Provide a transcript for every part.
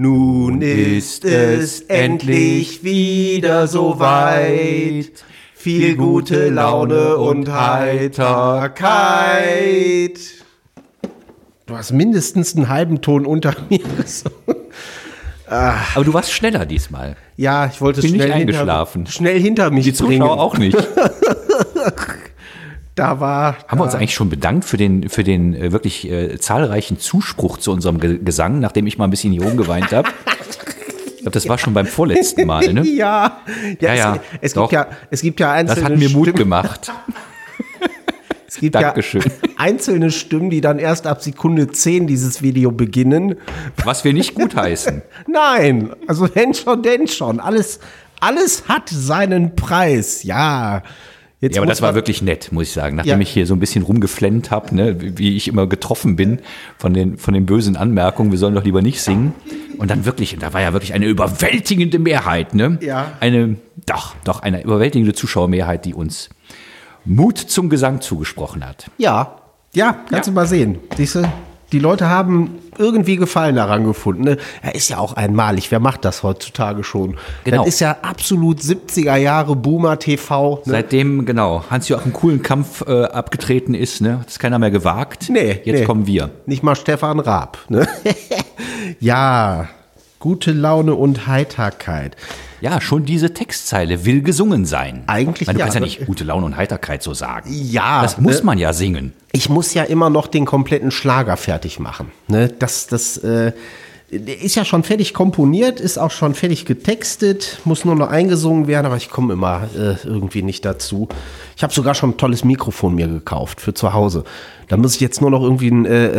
Nun ist es endlich wieder soweit. Viel gute Laune und Heiterkeit. Du hast mindestens einen halben Ton unter mir gesungen. Aber du warst schneller diesmal. Ja, ich wollte Bin schnell nicht eingeschlafen. Schnell hinter mich Die bringen. Zuschauer auch nicht. Haben wir uns eigentlich schon bedankt für den wirklich zahlreichen Zuspruch zu unserem Gesang, nachdem ich mal ein bisschen hier rumgeweint habe? Ich glaube, das war schon beim vorletzten Mal, ne? Ja. Es gibt ja einzelne Das hat mir Mut Stimmen. gemacht. Es gibt Dankeschön. ja einzelne Stimmen, die dann erst ab Sekunde 10 dieses Video beginnen. Was wir nicht gutheißen. Nein, also wenn schon, denn schon. Alles hat seinen Preis, ja. Jetzt Ja, aber muss das war man- wirklich nett, muss ich sagen. Nachdem Ja. ich hier so ein bisschen rumgeflennt habe, ne, wie ich immer getroffen bin von den bösen Anmerkungen, wir sollen doch lieber nicht singen. Und dann wirklich, da war ja wirklich eine überwältigende Mehrheit, ne? Ja. Eine überwältigende Zuschauermehrheit, die uns Mut zum Gesang zugesprochen hat. Ja, kannst du mal sehen. Siehste, die Leute haben irgendwie Gefallen daran gefunden. Ne? Er ist ja auch einmalig. Wer macht das heutzutage schon? Genau. Das ist ja absolut 70er Jahre Boomer TV. Ne? Seitdem, genau, Hans-Joachim Kuhlen-Kampf abgetreten ist, ne, hat es keiner mehr gewagt. Nee, Jetzt kommen wir. Nicht mal Stefan Raab. Ne? Ja, gute Laune und Heiterkeit. Ja, schon diese Textzeile will gesungen sein. Eigentlich Du ja. kannst ja nicht gute Laune und Heiterkeit so sagen. Ja, Das muss ne? man ja singen. Ich muss ja immer noch den kompletten Schlager fertig machen. Ne? Das ist ja schon fertig komponiert, ist auch schon fertig getextet, muss nur noch eingesungen werden, aber ich komme immer irgendwie nicht dazu. Ich habe sogar schon ein tolles Mikrofon mir gekauft für zu Hause. Da muss ich jetzt nur noch irgendwie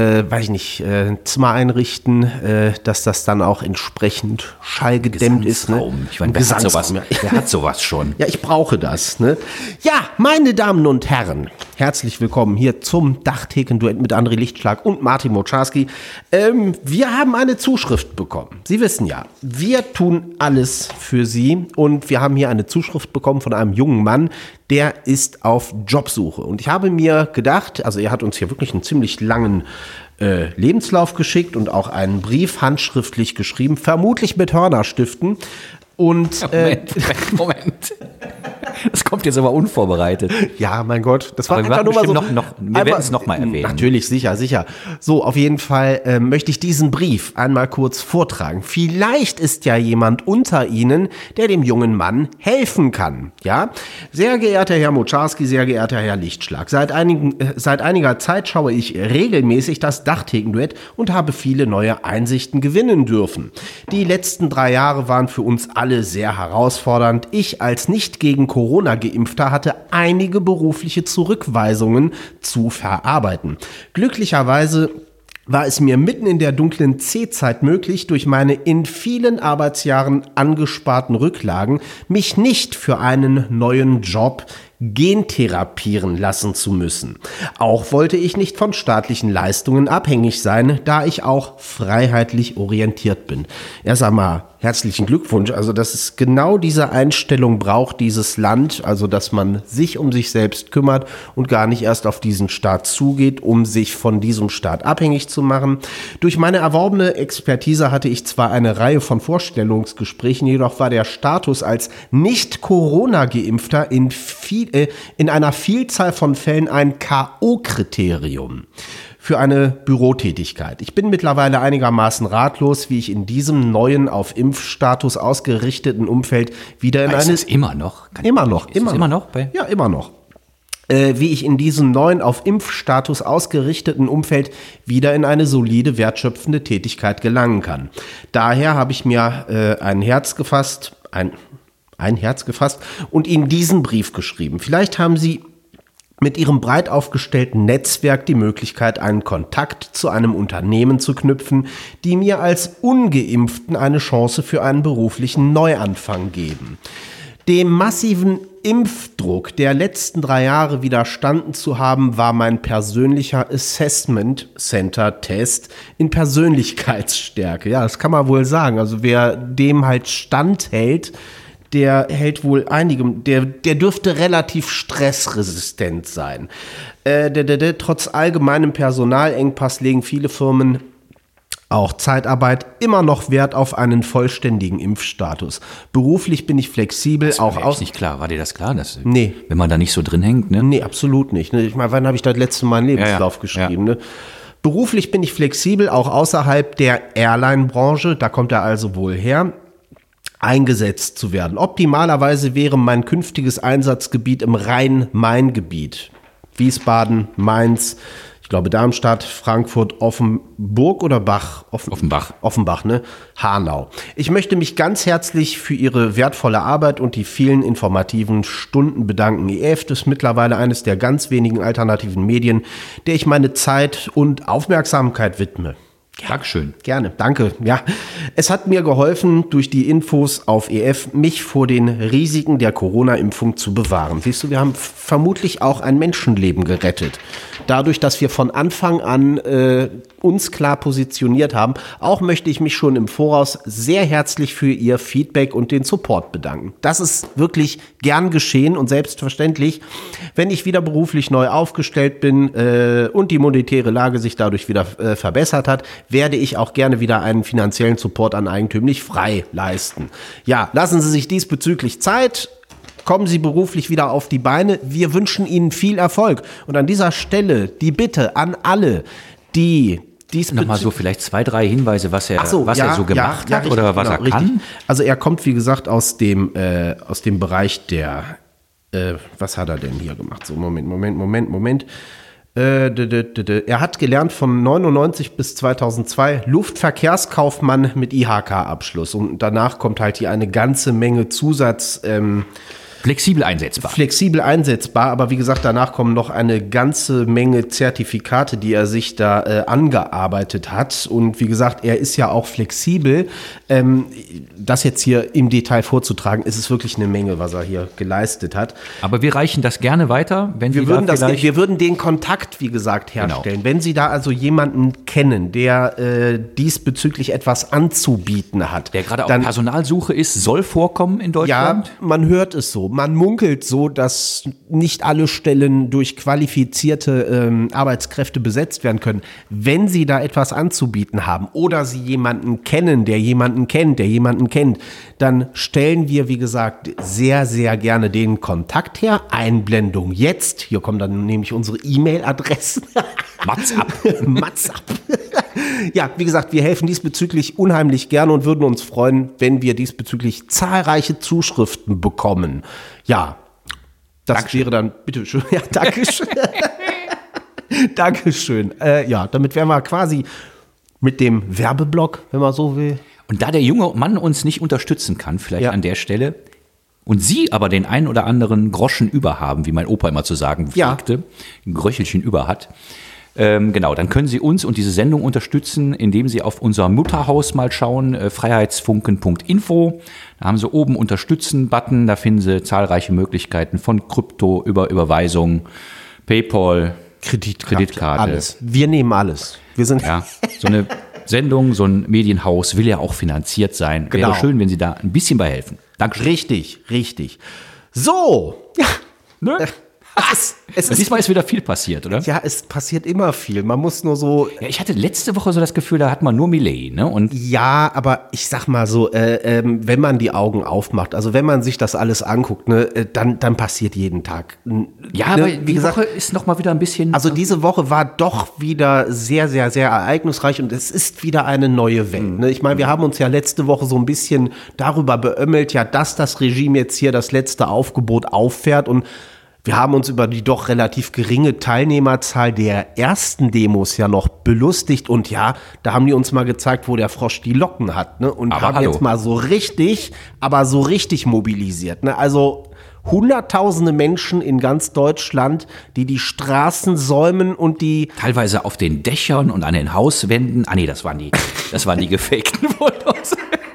ein Zimmer einrichten, dass das dann auch entsprechend schallgedämmt ist. Ne? Gesangsraum. Ich meine, Ein wer hat sowas schon? Ja, ich brauche das. Ne? Ja, meine Damen und Herren, herzlich willkommen hier zum Dachtheken-Duett mit André Lichtschlag und Martin Moczarski. Wir haben eine Zuschrift bekommen. Sie wissen ja, wir tun alles für Sie und wir haben hier eine Zuschrift bekommen von einem jungen Mann, der ist auf Jobsuche. Und ich habe mir gedacht, also er hat uns hier wirklich einen ziemlich langen Lebenslauf geschickt und auch einen Brief handschriftlich geschrieben, vermutlich mit Hörnerstiften. Und Moment. Das kommt jetzt aber unvorbereitet. ja, mein Gott, das war Aber wir einfach nur mal so. wir werden es noch mal erwähnen. Natürlich, sicher. So, auf jeden Fall möchte ich diesen Brief einmal kurz vortragen. Vielleicht ist ja jemand unter Ihnen, der dem jungen Mann helfen kann. Ja, sehr geehrter Herr Moczarski, sehr geehrter Herr Lichtschlag. Seit einiger Zeit schaue ich regelmäßig das Dachtheken-Duett und habe viele neue Einsichten gewinnen dürfen. Die letzten 3 Jahre waren für uns alle sehr herausfordernd. Ich als nicht gegen Corona geimpfter hatte einige berufliche Zurückweisungen zu verarbeiten. Glücklicherweise war es mir mitten in der dunklen C-Zeit möglich, durch meine in vielen Arbeitsjahren angesparten Rücklagen mich nicht für einen neuen Job gentherapieren lassen zu müssen. Auch wollte ich nicht von staatlichen Leistungen abhängig sein, da ich auch freiheitlich orientiert bin. Erst einmal herzlichen Glückwunsch. Also, dass es genau diese Einstellung braucht, dieses Land, also dass man sich um sich selbst kümmert und gar nicht erst auf diesen Staat zugeht, um sich von diesem Staat abhängig zu machen. Durch meine erworbene Expertise hatte ich zwar eine Reihe von Vorstellungsgesprächen, jedoch war der Status als Nicht-Corona-Geimpfter in einer Vielzahl von Fällen ein K.O.-Kriterium für eine Bürotätigkeit. Ich bin mittlerweile einigermaßen ratlos, wie ich in diesem neuen auf Impfstatus ausgerichteten Umfeld wieder in Ist eine... das immer noch? Immer noch. Ja, immer noch. Wie ich in diesem neuen auf Impfstatus ausgerichteten Umfeld wieder in eine solide, wertschöpfende Tätigkeit gelangen kann. Daher habe ich mir ein Herz gefasst und Ihnen diesen Brief geschrieben. Vielleicht haben Sie mit Ihrem breit aufgestellten Netzwerk die Möglichkeit, einen Kontakt zu einem Unternehmen zu knüpfen, die mir als Ungeimpften eine Chance für einen beruflichen Neuanfang geben. Dem massiven Impfdruck der letzten 3 Jahre widerstanden zu haben, war mein persönlicher Assessment Center Test in Persönlichkeitsstärke. Ja, das kann man wohl sagen. Also wer dem halt standhält, der hält wohl einigem, der dürfte relativ stressresistent sein. Trotz allgemeinem Personalengpass legen viele Firmen Auch Zeitarbeit immer noch Wert auf einen vollständigen Impfstatus. Beruflich bin ich flexibel, Das war auch mir echt nicht klar. War dir das klar? Nee. Wenn man da nicht so drin hängt, ne? Nee, absolut nicht. Ne? Ich meine, wann habe ich das letzte Mal einen Lebenslauf geschrieben? Ne? Beruflich bin ich flexibel, auch außerhalb der Airline-Branche, da kommt er also wohl her, eingesetzt zu werden. Optimalerweise wäre mein künftiges Einsatzgebiet im Rhein-Main-Gebiet. Wiesbaden, Mainz, ich glaube Darmstadt, Frankfurt, Offenburg oder Bach? Offenbach. Offenbach, ne? Hanau. Ich möchte mich ganz herzlich für Ihre wertvolle Arbeit und die vielen informativen Stunden bedanken. EF ist mittlerweile eines der ganz wenigen alternativen Medien, der ich meine Zeit und Aufmerksamkeit widme. Dankeschön. Gerne, danke. Ja, es hat mir geholfen, durch die Infos auf EF mich vor den Risiken der Corona-Impfung zu bewahren. Siehst du, wir haben vermutlich auch ein Menschenleben gerettet. Dadurch, dass wir von Anfang an uns klar positioniert haben. Auch möchte ich mich schon im Voraus sehr herzlich für Ihr Feedback und den Support bedanken. Das ist wirklich gern geschehen und selbstverständlich, wenn ich wieder beruflich neu aufgestellt bin und die monetäre Lage sich dadurch wieder verbessert hat, werde ich auch gerne wieder einen finanziellen Support an Eigentümlich frei leisten. Ja, lassen Sie sich diesbezüglich Zeit. Kommen Sie beruflich wieder auf die Beine. Wir wünschen Ihnen viel Erfolg. Und an dieser Stelle die Bitte an alle, die Nochmal so vielleicht 2, 3 Hinweise, was er so gemacht hat richtig, oder was er kann. Richtig. Also er kommt, wie gesagt, aus dem Bereich der, was hat er denn hier gemacht? So, Moment. Er hat gelernt von 99 bis 2002 Luftverkehrskaufmann mit IHK-Abschluss. Und danach kommt halt hier eine ganze Menge Zusatz. Flexibel einsetzbar, aber wie gesagt, danach kommen noch eine ganze Menge Zertifikate, die er sich da angearbeitet hat. Und wie gesagt, er ist ja auch flexibel. Das jetzt hier im Detail vorzutragen, ist es wirklich eine Menge, was er hier geleistet hat. Aber wir reichen das gerne weiter, wenn wir würden den Kontakt, wie gesagt, herstellen. Genau. Wenn Sie da also jemanden kennen, der diesbezüglich etwas anzubieten hat. Der gerade auf Personalsuche ist, soll vorkommen in Deutschland? Ja, man hört es so. Man munkelt so, dass nicht alle Stellen durch qualifizierte Arbeitskräfte besetzt werden können. Wenn Sie da etwas anzubieten haben oder Sie jemanden kennen, der jemanden kennt, dann stellen wir, wie gesagt, sehr, sehr gerne den Kontakt her. Einblendung jetzt. Hier kommen dann nämlich unsere E-Mail-Adressen. Mats ab. Ja, wie gesagt, wir helfen diesbezüglich unheimlich gerne und würden uns freuen, wenn wir diesbezüglich zahlreiche Zuschriften bekommen. Ja, das Dankeschön. Wäre dann, bitteschön. Ja, Dankeschön. Dankeschön. Ja, damit wären wir quasi mit dem Werbeblock, wenn man so will. Und da der junge Mann uns nicht unterstützen kann, vielleicht an der Stelle, und Sie aber den einen oder anderen Groschen über haben, wie mein Opa immer zu sagen pflegte, ein Gröchelchen über hat, genau, dann können Sie uns und diese Sendung unterstützen, indem Sie auf unser Mutterhaus mal schauen, freiheitsfunken.info. Da haben Sie oben Unterstützen-Button, da finden Sie zahlreiche Möglichkeiten von Krypto über Überweisung, PayPal, Kreditkarte. Alles. Wir nehmen alles. Wir sind so eine Sendung, so ein Medienhaus will ja auch finanziert sein. Genau. Wäre schön, wenn Sie da ein bisschen bei helfen. Dankeschön. Richtig. So. Ja. Ne? Diesmal ist wieder viel passiert, oder? Ja, es passiert immer viel. Man muss nur so. Ja, ich hatte letzte Woche so das Gefühl, da hat man nur Millet, ne? Und ja, aber ich sag mal so, wenn man die Augen aufmacht, also wenn man sich das alles anguckt, ne, dann passiert jeden Tag. Ja, ne, aber wie gesagt, Woche ist noch mal wieder ein bisschen. Also diese Woche war doch wieder sehr, sehr, sehr ereignisreich und es ist wieder eine neue Welt. Ne? Ich meine, wir haben uns ja letzte Woche so ein bisschen darüber beömmelt, ja, dass das Regime jetzt hier das letzte Aufgebot auffährt und wir haben uns über die doch relativ geringe Teilnehmerzahl der ersten Demos ja noch belustigt und ja, da haben die uns mal gezeigt, wo der Frosch die Locken hat, ne? Und aber haben jetzt mal so richtig mobilisiert, ne? Also Hunderttausende Menschen in ganz Deutschland, die Straßen säumen und die teilweise auf den Dächern und an den Hauswänden. Ah nee, das waren die gefakten Fotos.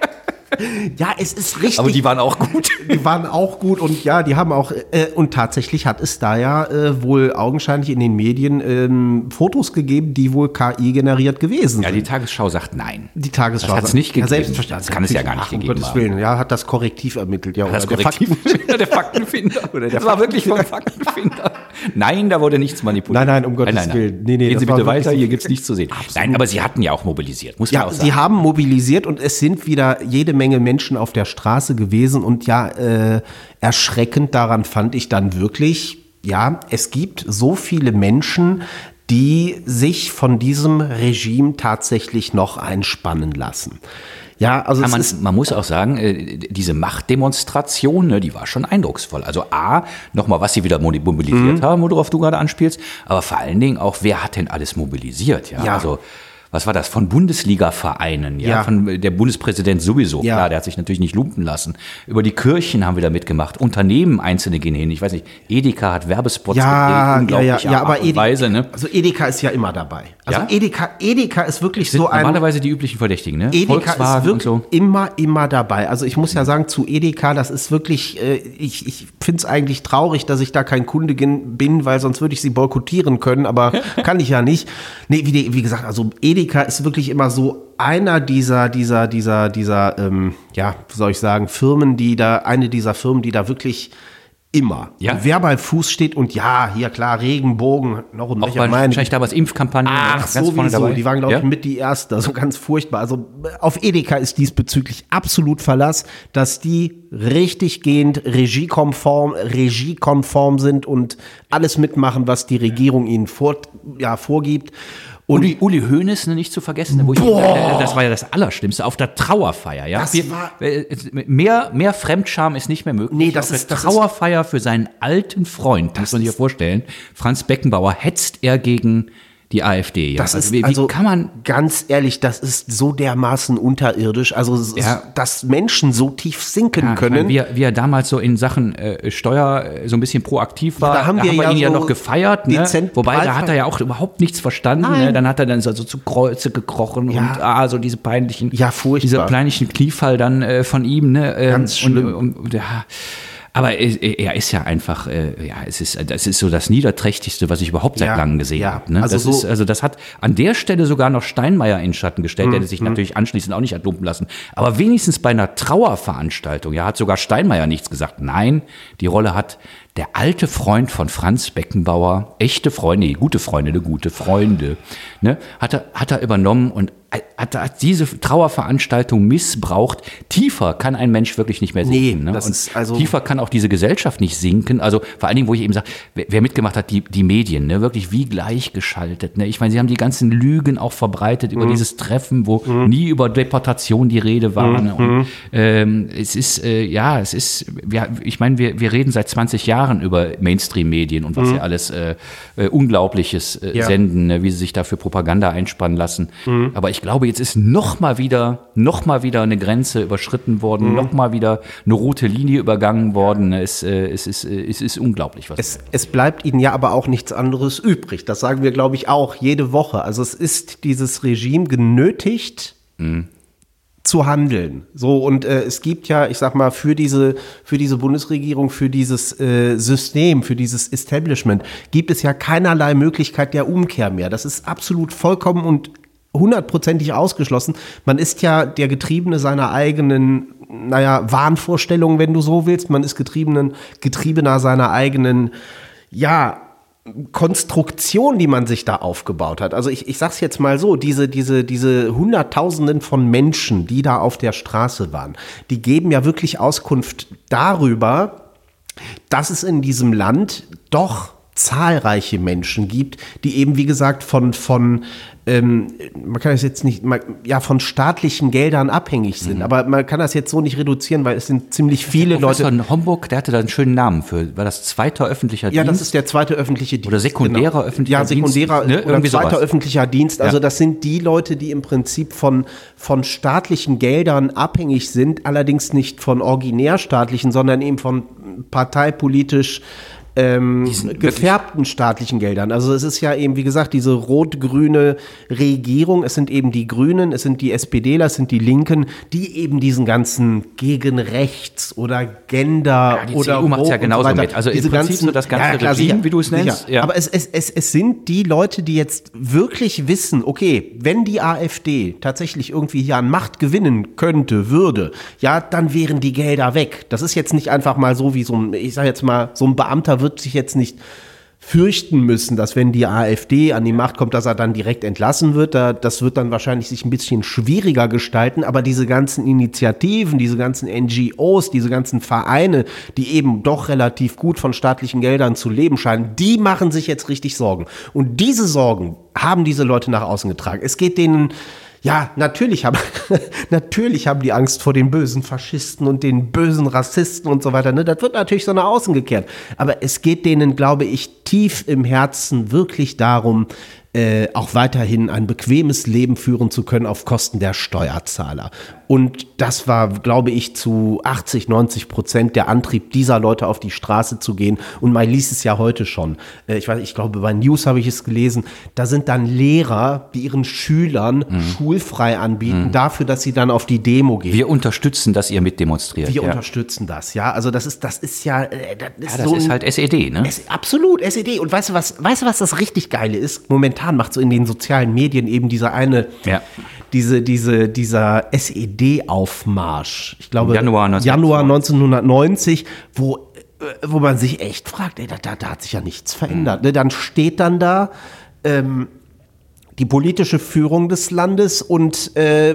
Ja, es ist richtig. Aber die waren auch gut. Die waren auch gut und ja, die haben auch, und tatsächlich hat es da ja wohl augenscheinlich in den Medien Fotos gegeben, die wohl KI generiert gewesen sind. Ja, die Tagesschau sagt nein. Die Tagesschau hat es nicht gegeben. Ja, selbstverständlich. Das kann es ja gar nicht um gegeben Gottes haben. Willen. Ja, hat das Korrektiv ermittelt. Ja, Das Korrektiv. Der Faktenfinder. Das war wirklich vom Faktenfinder. Nein, da wurde nichts manipuliert. Nein, um Gottes Willen. Nee, Gehen das Sie war bitte wirklich weiter, so. hier gibt es nichts zu sehen. Absolut. Nein, aber sie hatten ja auch mobilisiert, muss man Ja, auch sagen. sie haben mobilisiert und es sind wieder jede Menge Menschen auf der Straße gewesen und ja, erschreckend daran fand ich dann wirklich, ja, es gibt so viele Menschen, die sich von diesem Regime tatsächlich noch einspannen lassen. Ja, also Man muss auch sagen, diese Machtdemonstration, ne, die war schon eindrucksvoll. Also nochmal, was sie wieder mobilisiert haben, worauf du gerade anspielst, aber vor allen Dingen auch, wer hat denn alles mobilisiert? Ja. Also was war das? Von Bundesliga-Vereinen, ja, von der Bundespräsident sowieso. Ja. Klar, der hat sich natürlich nicht lumpen lassen. Über die Kirchen haben wir da mitgemacht. Unternehmen einzelne gehen hin. Ich weiß nicht, Edeka hat Werbespots gedreht, aber Weise, ne? Also Edeka ist ja immer dabei. Also ja? Edeka ist wirklich sind so ein... Normalerweise die üblichen Verdächtigen, ne? Edeka Volkswagen ist wirklich und so. immer dabei. Also ich muss ja sagen, zu Edeka, das ist wirklich, ich finde es eigentlich traurig, dass ich da kein Kunde bin, weil sonst würde ich sie boykottieren können, aber kann ich ja nicht. Nee, wie gesagt, also Edeka ist wirklich immer so einer dieser, wie soll ich sagen, eine dieser Firmen, die da wirklich immer, wer bei Fuß steht und hier klar, Regenbogen, noch und nöcher. Wahrscheinlich damals Impfkampagnen. Ach, sowieso, die waren, glaube ich, mit die Ersten, also ganz furchtbar. Also auf Edeka ist diesbezüglich absolut Verlass, dass die richtig gehend regiekonform sind und alles mitmachen, was die Regierung ihnen vorgibt. Und Uli Hoeneß, nicht zu vergessen, das war ja das Allerschlimmste, auf der Trauerfeier. Ja? Mehr Fremdscham ist nicht mehr möglich. Nee, das ist Trauerfeier für seinen alten Freund, muss man sich ja vorstellen. Franz Beckenbauer hetzt er gegen die AfD. Ja? Wie kann man, ganz ehrlich, das ist so dermaßen unterirdisch, also dass Menschen so tief sinken können. Wie er damals so in Sachen Steuer so ein bisschen proaktiv war, da haben wir ihn ja so noch gefeiert. Ne? Wobei, da hat er ja auch überhaupt nichts verstanden. Ne? Dann hat er dann so zu Kreuze gekrochen und so diese peinlichen, dieser peinlichen Kniefall dann von ihm. Ne? Ganz schlimm. Aber er ist ja einfach, das ist so das Niederträchtigste, was ich überhaupt seit langem gesehen habe. Ne? Das hat an der Stelle sogar noch Steinmeier in Schatten gestellt, der sich natürlich anschließend auch nicht hat lumpen lassen. Aber wenigstens bei einer Trauerveranstaltung, hat sogar Steinmeier nichts gesagt. Nein, die Rolle hat der alte Freund von Franz Beckenbauer, echte Freunde, gute Freunde, ne, hat er übernommen und hat diese Trauerveranstaltung missbraucht. Tiefer kann ein Mensch wirklich nicht mehr sinken. Ne? Tiefer kann auch diese Gesellschaft nicht sinken. Also vor allen Dingen, wo ich eben sage, wer mitgemacht hat, die Medien, ne, wirklich wie gleichgeschaltet. Ne? Ich meine, sie haben die ganzen Lügen auch verbreitet über dieses Treffen, wo nie über Deportation die Rede war. Ne? Und ich meine, wir reden seit 20 Jahren über Mainstream-Medien und was sie alles Unglaubliches senden, ne? Wie sie sich da für Propaganda einspannen lassen. Aber ich glaube, jetzt ist noch mal wieder eine Grenze überschritten worden, noch mal wieder eine rote Linie übergangen worden. Es ist unglaublich, was es bleibt ihnen ja aber auch nichts anderes übrig. Das sagen wir, glaube ich, auch jede Woche. Also es ist dieses Regime genötigt, zu handeln. So, und es gibt ja, ich sag mal, für diese Bundesregierung, für dieses System, für dieses Establishment, gibt es ja keinerlei Möglichkeit der Umkehr mehr. Das ist absolut vollkommen und 100%ig ausgeschlossen. Man ist ja der Getriebene seiner eigenen, Wahnvorstellungen, wenn du so willst. Man ist Getriebener seiner eigenen, Konstruktion, die man sich da aufgebaut hat. Also ich sag's jetzt mal so, diese Hunderttausenden von Menschen, die da auf der Straße waren, die geben ja wirklich Auskunft darüber, dass es in diesem Land doch zahlreiche Menschen gibt, die eben, wie gesagt, von man kann das jetzt nicht, von staatlichen Geldern abhängig sind. Aber man kann das jetzt so nicht reduzieren, weil es sind ziemlich viele Leute. In Homburg, der hatte da einen schönen Namen für. War das zweiter öffentlicher Dienst? Ja, das ist der zweite öffentliche Dienst. Oder sekundärer öffentlicher Dienst. Ja, sekundärer oder zweiter öffentlicher Dienst. Also das sind die Leute, die im Prinzip von staatlichen Geldern abhängig sind, allerdings nicht von originärstaatlichen, sondern eben von parteipolitisch gefärbten staatlichen Geldern. Also es ist ja eben, wie gesagt, diese rot-grüne Regierung, es sind eben die Grünen, es sind die SPDler, es sind die Linken, die eben diesen ganzen gegen rechts oder Gender die oder CDU macht es ja genauso so mit. Also diese im Prinzip so das ganze Regime, wie du es nennst. Ja. Aber es sind die Leute, die jetzt wirklich wissen, okay, wenn die AfD tatsächlich irgendwie hier an Macht gewinnen könnte, würde, ja, dann wären die Gelder weg. Das ist jetzt nicht einfach mal so wie so ein, ich sag jetzt mal, so ein Beamter wird sich jetzt nicht fürchten müssen, dass wenn die AfD an die Macht kommt, dass er dann direkt entlassen wird. Das wird dann wahrscheinlich sich ein bisschen schwieriger gestalten, aber diese ganzen Initiativen, diese ganzen NGOs, diese ganzen Vereine, die eben doch relativ gut von staatlichen Geldern zu leben scheinen, die machen sich jetzt richtig Sorgen. Und diese Sorgen haben diese Leute nach außen getragen. Es geht denen, ja, natürlich haben die Angst vor den bösen Faschisten und den bösen Rassisten und so weiter. Ne? Das wird natürlich so nach außen gekehrt. Aber es geht denen, glaube ich, tief im Herzen wirklich darum, auch weiterhin ein bequemes Leben führen zu können auf Kosten der Steuerzahler. Und das war, glaube ich, zu 80-90% der Antrieb dieser Leute auf die Straße zu gehen. Und man liest es ja heute schon. Ich glaube, bei News habe ich es gelesen. Da sind dann Lehrer, die ihren Schülern schulfrei anbieten, dafür, dass sie dann auf die Demo gehen. Wir unterstützen, dass ihr mitdemonstriert. Wir unterstützen das, ja. Also das ist ja, das ist halt SED, ne? Absolut, SED. Und weißt du, was das richtig Geile ist? Momentan macht so in den sozialen Medien eben dieser SED-Aufmarsch. Ich glaube, Januar 1990, wo man sich echt fragt, ey, da hat sich ja nichts verändert. Ne? Dann steht dann da die politische Führung des Landes und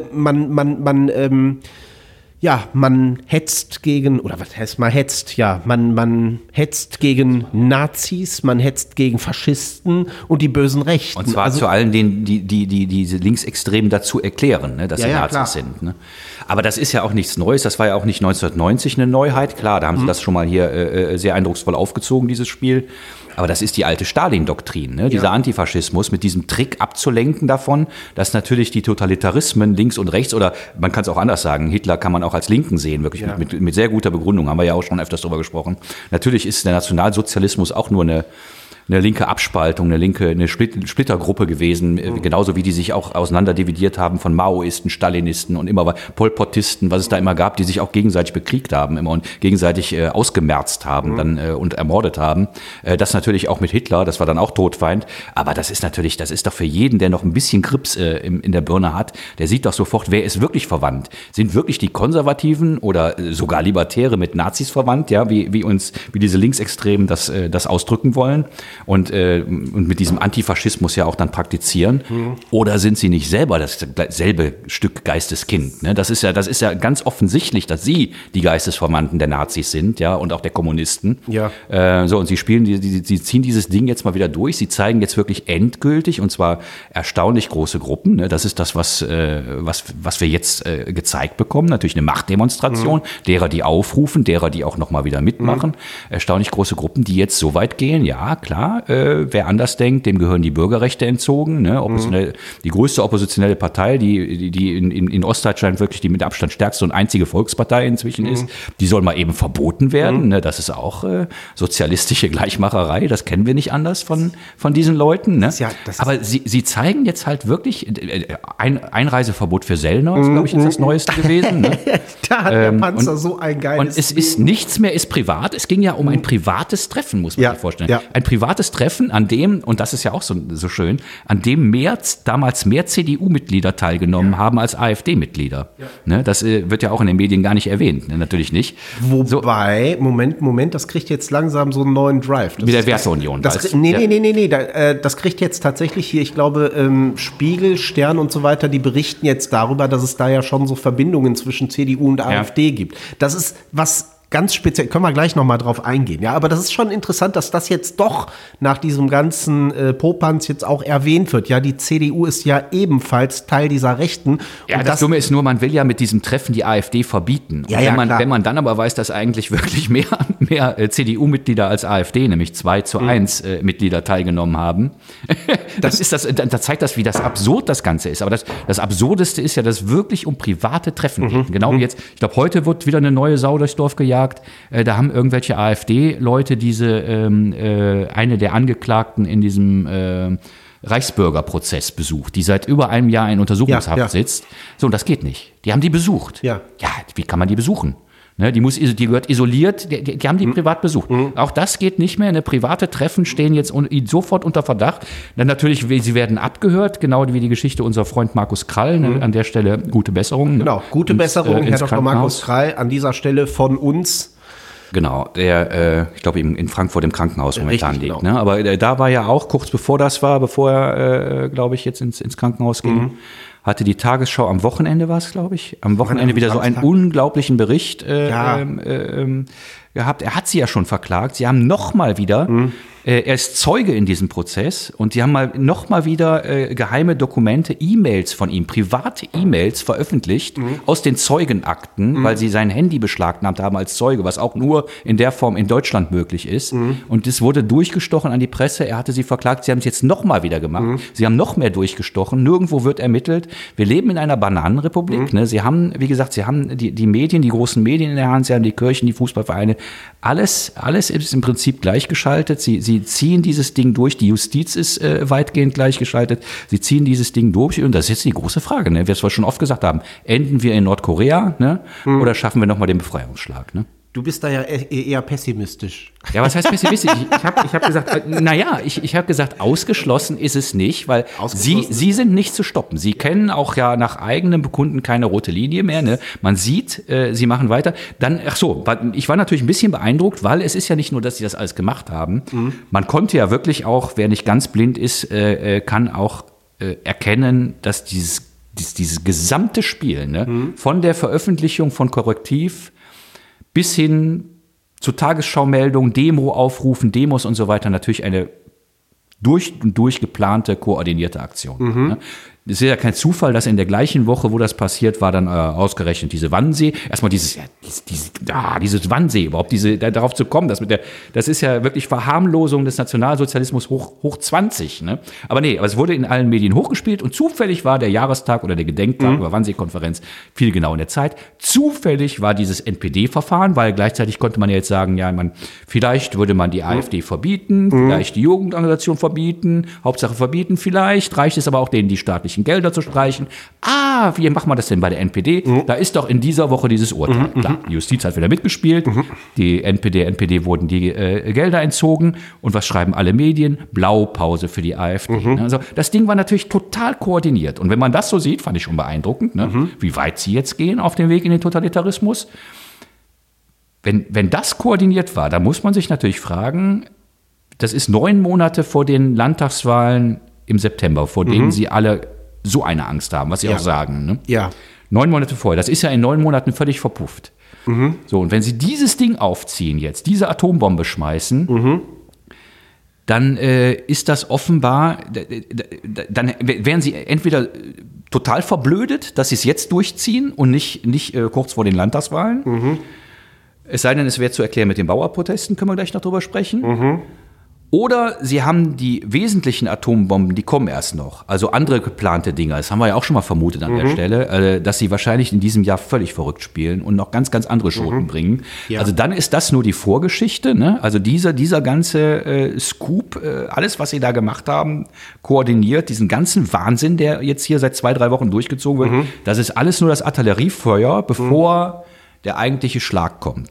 man hetzt gegen, oder was heißt man hetzt? Ja, man hetzt gegen Nazis, man hetzt gegen Faschisten und die bösen Rechten. Und zwar zu allen denen, die diese Linksextremen dazu erklären, ne, dass sie Nazis sind. Ne? Aber das ist ja auch nichts Neues, das war ja auch nicht 1990 eine Neuheit. Klar, da haben sie das schon mal hier sehr eindrucksvoll aufgezogen, dieses Spiel. Aber das ist die alte Stalin-Doktrin, ne? Dieser Antifaschismus mit diesem Trick abzulenken davon, dass natürlich die Totalitarismen links und rechts, oder man kann es auch anders sagen, Hitler kann man auch als Linken sehen, wirklich mit sehr guter Begründung, haben wir ja auch schon öfters drüber gesprochen. Natürlich ist der Nationalsozialismus auch nur eine linke Abspaltung, eine Splittergruppe gewesen, genauso wie die sich auch auseinanderdividiert haben von Maoisten, Stalinisten und immer Pol-Potisten, was es da immer gab, die sich auch gegenseitig bekriegt haben immer und gegenseitig ausgemerzt haben dann und ermordet haben. Das natürlich auch mit Hitler, das war dann auch Todfeind, aber das ist doch für jeden, der noch ein bisschen Grips in der Birne hat, der sieht doch sofort, wer ist wirklich verwandt. Sind wirklich die Konservativen oder sogar Libertäre mit Nazis verwandt, ja, wie diese Linksextremen das ausdrücken wollen? Und mit diesem Antifaschismus ja auch dann praktizieren. Oder sind sie nicht selber dasselbe Stück Geisteskind? Ne? Das ist ja ganz offensichtlich, dass sie die Geistesverwandten der Nazis sind, ja, und auch der Kommunisten. Ja. Und sie sie ziehen dieses Ding jetzt mal wieder durch. Sie zeigen jetzt wirklich endgültig, und zwar erstaunlich große Gruppen. Ne? Das ist das, was wir jetzt gezeigt bekommen. Natürlich eine Machtdemonstration, derer, die aufrufen, derer, die auch nochmal wieder mitmachen. Erstaunlich große Gruppen, die jetzt so weit gehen, ja, klar. Wer anders denkt, dem gehören die Bürgerrechte entzogen. Ne? Die größte oppositionelle Partei, die in Ostdeutschland wirklich die mit Abstand stärkste und einzige Volkspartei inzwischen ist, die soll mal eben verboten werden. Ne? Das ist auch sozialistische Gleichmacherei, das kennen wir nicht anders von diesen Leuten. Ne? Aber sie zeigen jetzt halt wirklich Einreiseverbot für Sellner, glaube ich, ist das Neueste gewesen. Ne? Da hat der Panzer so ein geiles Und es ist nichts mehr, ist privat. Es ging ja um ein privates Treffen, muss man sich vorstellen. Ja. Ein privates Treffen, an dem, und das ist ja auch so schön, an dem damals mehr CDU-Mitglieder teilgenommen haben als AfD-Mitglieder. Ja. Ne, das wird ja auch in den Medien gar nicht erwähnt, ne, natürlich nicht. Wobei, Moment, das kriegt jetzt langsam so einen neuen Drive. Mit der Werteunion. Nee, das kriegt jetzt tatsächlich hier, ich glaube, Spiegel, Stern und so weiter, die berichten jetzt darüber, dass es da ja schon so Verbindungen zwischen CDU und AfD gibt. Das ist was ganz speziell, können wir gleich nochmal drauf eingehen. Ja, aber das ist schon interessant, dass das jetzt doch nach diesem ganzen Popanz jetzt auch erwähnt wird. Ja, die CDU ist ja ebenfalls Teil dieser Rechten. Ja, und das Dumme ist nur, man will ja mit diesem Treffen die AfD verbieten. Und wenn man dann aber weiß, dass eigentlich wirklich mehr CDU-Mitglieder als AfD, nämlich 2:1 Mitglieder teilgenommen haben, da zeigt das, wie das absurd das Ganze ist. Aber das Absurdeste ist ja, dass es wirklich um private Treffen geht. Genau wie jetzt, ich glaube, heute wird wieder eine neue Sau durchs Dorf gejagt. gesagt, da haben irgendwelche AfD-Leute eine der Angeklagten in diesem Reichsbürgerprozess besucht, die seit über einem Jahr in Untersuchungshaft sitzt. So, und das geht nicht. Die haben die besucht. Ja, wie kann man die besuchen? Ne, die gehört isoliert, die haben die privat besucht. Auch das geht nicht mehr. Private Treffen stehen jetzt sofort unter Verdacht. Dann natürlich, sie werden abgehört, genau wie die Geschichte unser Freund Markus Krall. An der Stelle gute Besserung. Genau, gute Besserung, Herr Dr. Markus Krall, an dieser Stelle von uns. Genau, der, ich glaube, in Frankfurt im Krankenhaus momentan liegt. Genau. Ne? Aber da war ja auch, kurz bevor er, glaube ich, jetzt ins Krankenhaus ging, hatte die Tagesschau am Wochenende, am Wochenende wieder so einen unglaublichen Bericht gehabt. Er hat sie ja schon verklagt. Sie haben nochmal wieder, er ist Zeuge in diesem Prozess und sie haben nochmal wieder geheime Dokumente, E-Mails von ihm, private E-Mails veröffentlicht aus den Zeugenakten, weil sie sein Handy beschlagnahmt haben als Zeuge, was auch nur in der Form in Deutschland möglich ist. Und das wurde durchgestochen an die Presse. Er hatte sie verklagt. Sie haben es jetzt nochmal wieder gemacht. Sie haben noch mehr durchgestochen. Nirgendwo wird ermittelt. Wir leben in einer Bananenrepublik. Ne? Sie haben, wie gesagt, die Medien, die großen Medien in der Hand, sie haben die Kirchen, die Fußballvereine. Alles ist im Prinzip gleichgeschaltet. Sie ziehen dieses Ding durch. Die Justiz ist weitgehend gleichgeschaltet. Sie ziehen dieses Ding durch. Und das ist jetzt die große Frage, ne? Wir es schon oft gesagt haben. Enden wir in Nordkorea, ne? Oder schaffen wir nochmal den Befreiungsschlag? Ne? Du bist da ja eher pessimistisch. Ja, was heißt pessimistisch? Ich hab gesagt, ich habe gesagt, ausgeschlossen ist es nicht, weil sie sind nicht zu stoppen. Sie kennen auch ja nach eigenem Bekunden keine rote Linie mehr. Ne? Man sieht, sie machen weiter. Dann, ich war natürlich ein bisschen beeindruckt, weil es ist ja nicht nur, dass sie das alles gemacht haben. Man konnte ja wirklich auch, wer nicht ganz blind ist, kann auch erkennen, dass dieses gesamte Spiel, ne, von der Veröffentlichung von Korrektiv bis hin zu Tagesschau-Meldungen, Demo-Aufrufen, Demos und so weiter natürlich eine durch und durch geplante, koordinierte Aktion. Ne? Es ist ja kein Zufall, dass in der gleichen Woche, wo das passiert, war dann ausgerechnet diese Wannsee. Erstmal dieses Wannsee überhaupt, darauf zu kommen, das ist ja wirklich Verharmlosung des Nationalsozialismus hoch 20. Ne? Aber es wurde in allen Medien hochgespielt und zufällig war der Jahrestag oder der Gedenktag über Wannsee-Konferenz viel genau in der Zeit. Zufällig war dieses NPD-Verfahren, weil gleichzeitig konnte man ja jetzt sagen, vielleicht würde man die AfD verbieten, vielleicht die Jugendorganisation verbieten, Hauptsache verbieten, vielleicht reicht es aber auch denen, die staatlichen Gelder zu streichen. Wie machen wir das denn bei der NPD? Da ist doch in dieser Woche dieses Urteil. Klar, die Justiz hat wieder mitgespielt, der NPD wurden die Gelder entzogen und was schreiben alle Medien? Blaupause für die AfD. Also das Ding war natürlich total koordiniert und wenn man das so sieht, fand ich schon beeindruckend, ne? Wie weit sie jetzt gehen auf dem Weg in den Totalitarismus. Wenn das koordiniert war, dann muss man sich natürlich fragen, das ist 9 Monate vor den Landtagswahlen im September, vor denen sie alle so eine Angst haben, was sie auch sagen. Ne? Ja. 9 Monate vorher, das ist ja in 9 Monaten völlig verpufft. So, und wenn sie dieses Ding aufziehen jetzt, diese Atombombe schmeißen, dann ist das offenbar, dann wären sie entweder total verblödet, dass sie es jetzt durchziehen und nicht kurz vor den Landtagswahlen. Es sei denn, es wäre zu erklären mit den Bauerprotesten, können wir gleich noch drüber sprechen. Oder sie haben die wesentlichen Atombomben, die kommen erst noch. Also andere geplante Dinge, das haben wir ja auch schon mal vermutet an der Stelle, dass sie wahrscheinlich in diesem Jahr völlig verrückt spielen und noch ganz, ganz andere Schoten bringen. Ja. Also dann ist das nur die Vorgeschichte. Ne? Also dieser ganze Scoop, alles, was sie da gemacht haben, koordiniert, diesen ganzen Wahnsinn, der jetzt hier seit 2-3 Wochen durchgezogen wird, das ist alles nur das Artilleriefeuer, bevor der eigentliche Schlag kommt.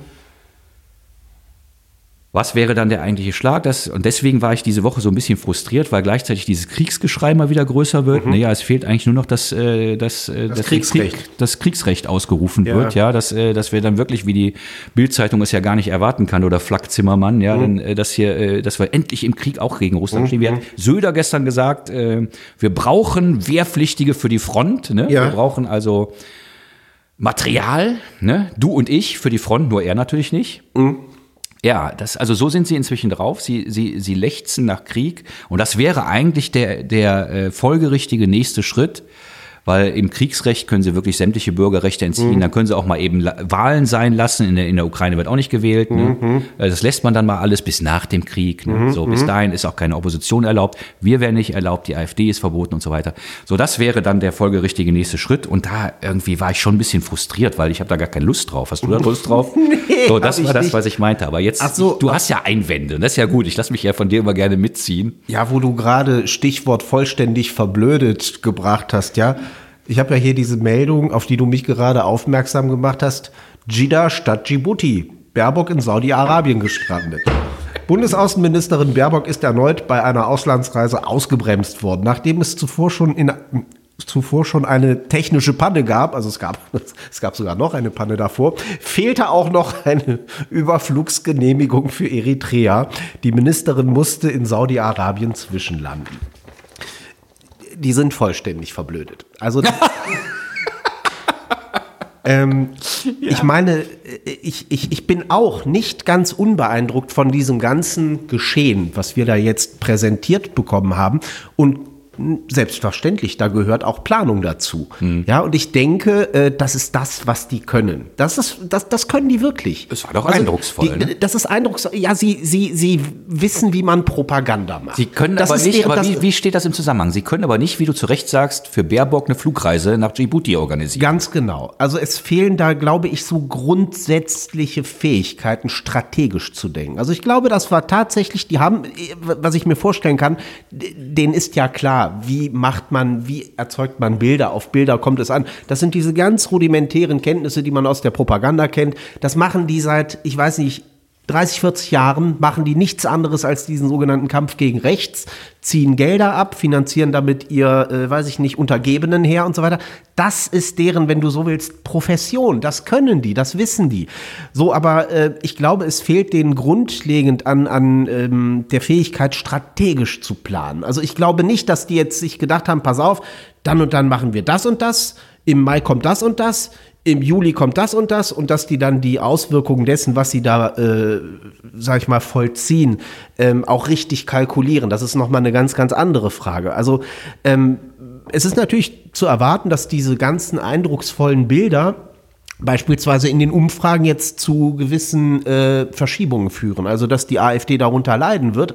Was wäre dann der eigentliche Schlag? Und deswegen war ich diese Woche so ein bisschen frustriert, weil gleichzeitig dieses Kriegsgeschrei mal wieder größer wird. Naja, es fehlt eigentlich nur noch, dass das Kriegsrecht ausgerufen wird. Ja, dass wir dann wirklich, wie die Bild-Zeitung es ja gar nicht erwarten kann, oder Flak Zimmermann, dass wir endlich im Krieg auch gegen Russland stehen. Wie hat Söder gestern gesagt, wir brauchen Wehrpflichtige für die Front. Ne? Ja. Wir brauchen also Material, ne? Du und ich für die Front, nur er natürlich nicht. Ja, also so sind sie inzwischen drauf. Sie lechzen nach Krieg und das wäre eigentlich der folgerichtige nächste Schritt, weil im Kriegsrecht können sie wirklich sämtliche Bürgerrechte entziehen. Dann können sie auch mal eben Wahlen sein lassen. In der Ukraine wird auch nicht gewählt. Ne? Das lässt man dann mal alles bis nach dem Krieg. Ne? So, bis dahin ist auch keine Opposition erlaubt. Wir werden nicht erlaubt, die AfD ist verboten und so weiter. So, das wäre dann der folgerichtige nächste Schritt. Und da irgendwie war ich schon ein bisschen frustriert, weil ich habe da gar keine Lust drauf. Hast du da Lust drauf? Nee, so, das war das, was ich meinte. Aber jetzt, du hast ja Einwände. Das ist ja gut. Ich lasse mich ja von dir immer gerne mitziehen. Ja, wo du gerade Stichwort vollständig verblödet gebracht hast, ja. Ich habe ja hier diese Meldung, auf die du mich gerade aufmerksam gemacht hast. Jeddah statt Djibouti. Baerbock in Saudi-Arabien gestrandet. Bundesaußenministerin Baerbock ist erneut bei einer Auslandsreise ausgebremst worden, nachdem es zuvor schon eine technische Panne gab, also es gab sogar noch eine Panne davor, fehlte auch noch eine Überflugsgenehmigung für Eritrea. Die Ministerin musste in Saudi-Arabien zwischenlanden. Die sind vollständig verblödet. Also ich meine, ich bin auch nicht ganz unbeeindruckt von diesem ganzen Geschehen, was wir da jetzt präsentiert bekommen haben. Und selbstverständlich, da gehört auch Planung dazu. Ja, und ich denke, das ist das, was die können. Das können die wirklich. Es war doch eindrucksvoll. Das ist eindrucksvoll. Ja, sie wissen, wie man Propaganda macht. Sie können das aber nicht, aber wie steht das im Zusammenhang? Sie können aber nicht, wie du zu Recht sagst, für Baerbock eine Flugreise nach Djibouti organisieren. Ganz genau. Also es fehlen da, glaube ich, so grundsätzliche Fähigkeiten, strategisch zu denken. Also ich glaube, das war tatsächlich, die haben, was ich mir vorstellen kann, denen ist ja klar, wie erzeugt man Bilder, auf Bilder kommt es an. Das sind diese ganz rudimentären Kenntnisse, die man aus der Propaganda kennt. Das machen die seit, ich weiß nicht, 30, 40 Jahren, machen die nichts anderes als diesen sogenannten Kampf gegen rechts, ziehen Gelder ab, finanzieren damit ihr, Untergebenen her und so weiter. Das ist deren, wenn du so willst, Profession. Das können die, das wissen die. So, aber ich glaube, es fehlt denen grundlegend an der Fähigkeit, strategisch zu planen. Also ich glaube nicht, dass die jetzt sich gedacht haben, pass auf, dann und dann machen wir das und das, im Mai kommt das und das, im Juli kommt das und dass die dann die Auswirkungen dessen, was sie da, vollziehen, auch richtig kalkulieren. Das ist nochmal eine ganz, ganz andere Frage. Also es ist natürlich zu erwarten, dass diese ganzen eindrucksvollen Bilder beispielsweise in den Umfragen jetzt zu gewissen Verschiebungen führen. Also dass die AfD darunter leiden wird.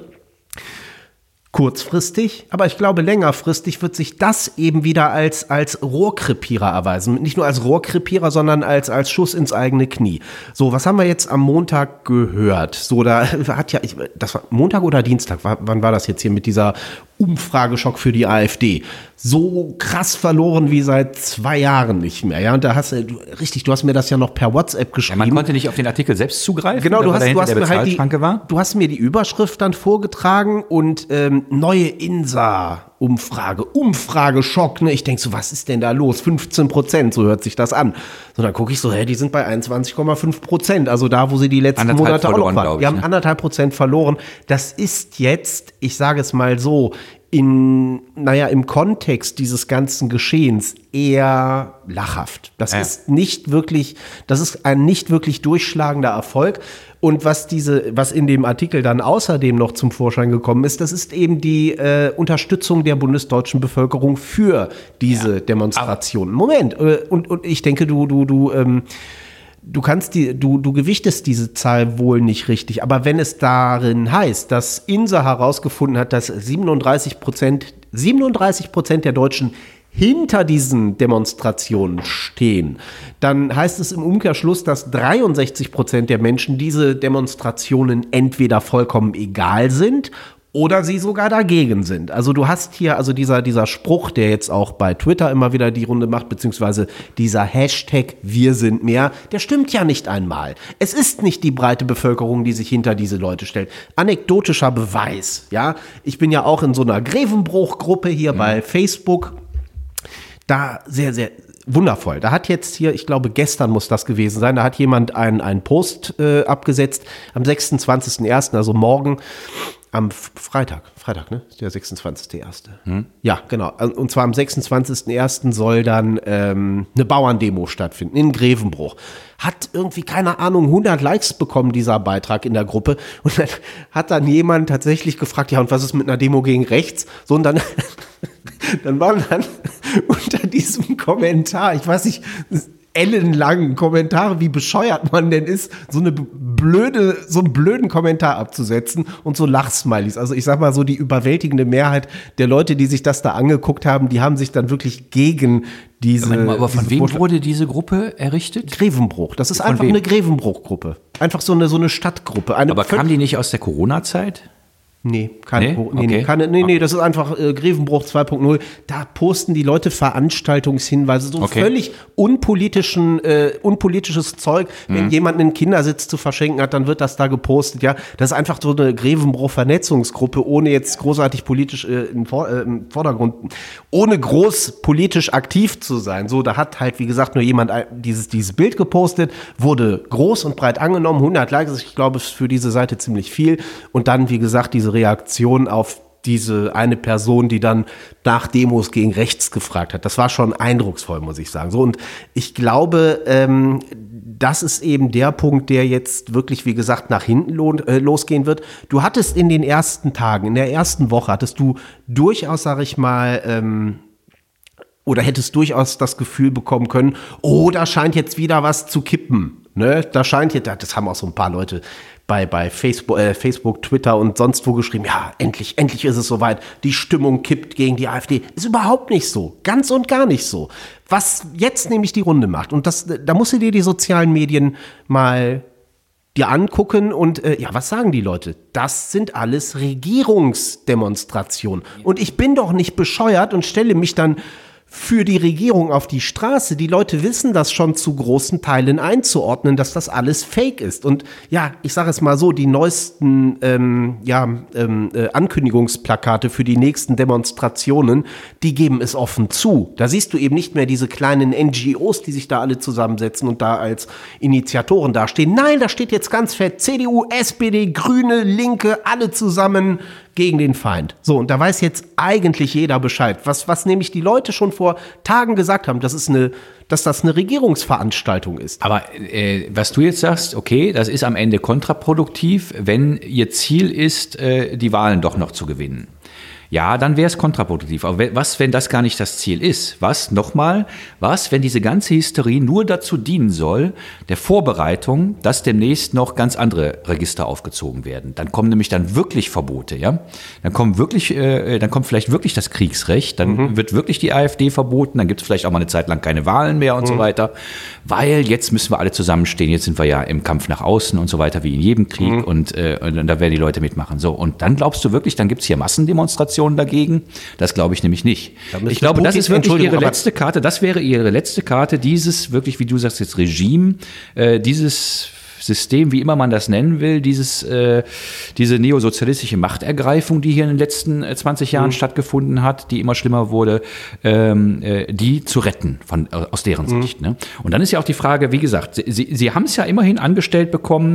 Kurzfristig, aber ich glaube längerfristig wird sich das eben wieder als Rohrkrepierer erweisen. Nicht nur als Rohrkrepierer, sondern als Schuss ins eigene Knie. So, was haben wir jetzt am Montag gehört? So, das war Montag oder Dienstag? Wann war das jetzt hier mit dieser Umfrageschock für die AfD? So krass verloren wie seit 2 Jahren nicht mehr. Ja, und da du hast mir das ja noch per WhatsApp geschrieben. Ja, man konnte nicht auf den Artikel selbst zugreifen. Genau, du hast mir die Überschrift dann vorgetragen und neue Umfrageschock. Ne? Ich denke so, was ist denn da los? 15%, so hört sich das an. So, dann gucke ich so, die sind bei 21,5%. Also da, wo sie die letzten Monate auch noch waren. Die haben 1,5% verloren. Das ist jetzt, ich sage es mal so, im Kontext dieses ganzen Geschehens eher lachhaft. Das ist ein nicht wirklich durchschlagender Erfolg. Und was in dem Artikel dann außerdem noch zum Vorschein gekommen ist, das ist eben die Unterstützung der bundesdeutschen Bevölkerung für diese Demonstrationen. Moment, und ich denke, du gewichtest diese Zahl wohl nicht richtig, aber wenn es darin heißt, dass INSA herausgefunden hat, dass 37% der Deutschen hinter diesen Demonstrationen stehen, dann heißt es im Umkehrschluss, dass 63% der Menschen diese Demonstrationen entweder vollkommen egal sind oder sie sogar dagegen sind. Also du hast hier, dieser Spruch, der jetzt auch bei Twitter immer wieder die Runde macht, beziehungsweise dieser Hashtag Wir sind mehr, der stimmt ja nicht einmal. Es ist nicht die breite Bevölkerung, die sich hinter diese Leute stellt. Anekdotischer Beweis, ja. Ich bin ja auch in so einer Grevenbruch-Gruppe hier bei Facebook. Da sehr, sehr wundervoll. Da hat jetzt hier, ich glaube gestern muss das gewesen sein, da hat jemand einen Post abgesetzt am 26.01., also morgen, am Freitag, ne? Der 26.01. Ja, genau. Und zwar am 26.01. soll dann eine Bauerndemo stattfinden in Grevenbruch. Hat irgendwie, keine Ahnung, 100 Likes bekommen, dieser Beitrag in der Gruppe. Und dann hat dann jemand tatsächlich gefragt, ja, und was ist mit einer Demo gegen rechts? So, und dann waren unter diesem Kommentar, ich weiß nicht, ellenlangen Kommentare, wie bescheuert man denn ist, so einen blöden Kommentar abzusetzen und so Lachsmilies. Also ich sag mal so, die überwältigende Mehrheit der Leute, die sich das da angeguckt haben, die haben sich dann wirklich gegen diese... Aber von wem wurde diese Gruppe errichtet? Grevenbruch. Das ist einfach eine Grevenbruch-Gruppe. Einfach so eine Stadtgruppe. Aber kam die nicht aus der Corona-Zeit? Nee, das ist einfach Grevenbruch 2.0. Da posten die Leute Veranstaltungshinweise, so völlig unpolitisches Zeug. Wenn jemand einen Kindersitz zu verschenken hat, dann wird das da gepostet. Ja, das ist einfach so eine Grevenbruch-Vernetzungsgruppe, ohne jetzt großartig politisch im Vordergrund, ohne groß politisch aktiv zu sein. So, da hat halt, wie gesagt, nur jemand dieses Bild gepostet, wurde groß und breit angenommen, 100 Likes, ich glaube, ist für diese Seite ziemlich viel. Und dann, wie gesagt, diese Reaktion auf diese eine Person, die dann nach Demos gegen rechts gefragt hat. Das war schon eindrucksvoll, muss ich sagen. So, und ich glaube, das ist eben der Punkt, der jetzt wirklich, wie gesagt, nach hinten losgehen wird. Du hattest in den ersten Tagen, in der ersten Woche, hattest du durchaus, sag ich mal, oder hättest durchaus das Gefühl bekommen können, oh, da scheint jetzt wieder was zu kippen. Ne? Da scheint jetzt, das haben auch so ein paar Leute bei Facebook, Twitter und sonst wo geschrieben, ja, endlich ist es soweit, die Stimmung kippt gegen die AfD. Ist überhaupt nicht so, ganz und gar nicht so. Was jetzt nämlich die Runde macht, und da musst du dir die sozialen Medien mal dir angucken und was sagen die Leute? Das sind alles Regierungsdemonstrationen. Und ich bin doch nicht bescheuert und stelle mich dann für die Regierung auf die Straße. Die Leute wissen das schon zu großen Teilen einzuordnen, dass das alles Fake ist. Und ja, ich sage es mal so, die neuesten Ankündigungsplakate für die nächsten Demonstrationen, die geben es offen zu. Da siehst du eben nicht mehr diese kleinen NGOs, die sich da alle zusammensetzen und da als Initiatoren dastehen. Nein, da steht jetzt ganz fett CDU, SPD, Grüne, Linke, alle zusammen gegen den Feind. So, und da weiß jetzt eigentlich jeder Bescheid. Was nämlich die Leute schon vor Tagen gesagt haben, dass das eine Regierungsveranstaltung ist. Aber was du jetzt sagst, okay, das ist am Ende kontraproduktiv, wenn ihr Ziel ist, die Wahlen doch noch zu gewinnen. Ja, dann wäre es kontraproduktiv. Aber was, wenn das gar nicht das Ziel ist? Was, wenn diese ganze Hysterie nur dazu dienen soll, der Vorbereitung, dass demnächst noch ganz andere Register aufgezogen werden? Dann kommen nämlich dann wirklich Verbote, ja? Dann kommt vielleicht wirklich das Kriegsrecht, dann wird wirklich die AfD verboten, dann gibt es vielleicht auch mal eine Zeit lang keine Wahlen mehr und so weiter, weil jetzt müssen wir alle zusammenstehen, jetzt sind wir ja im Kampf nach außen und so weiter, wie in jedem Krieg und da werden die Leute mitmachen. So, und dann glaubst du wirklich, dann gibt es hier Massendemonstrationen dagegen? Das glaube ich nämlich nicht. Ich glaube, das ist wirklich ihre letzte Karte. Das wäre ihre letzte Karte, dieses wirklich, wie du sagst, jetzt Regime, dieses System, wie immer man das nennen will, diese neosozialistische Machtergreifung, die hier in den letzten 20 Jahren stattgefunden hat, die immer schlimmer wurde, die zu retten aus deren Sicht. Ne? Und dann ist ja auch die Frage, wie gesagt, sie haben es ja immerhin angestellt bekommen,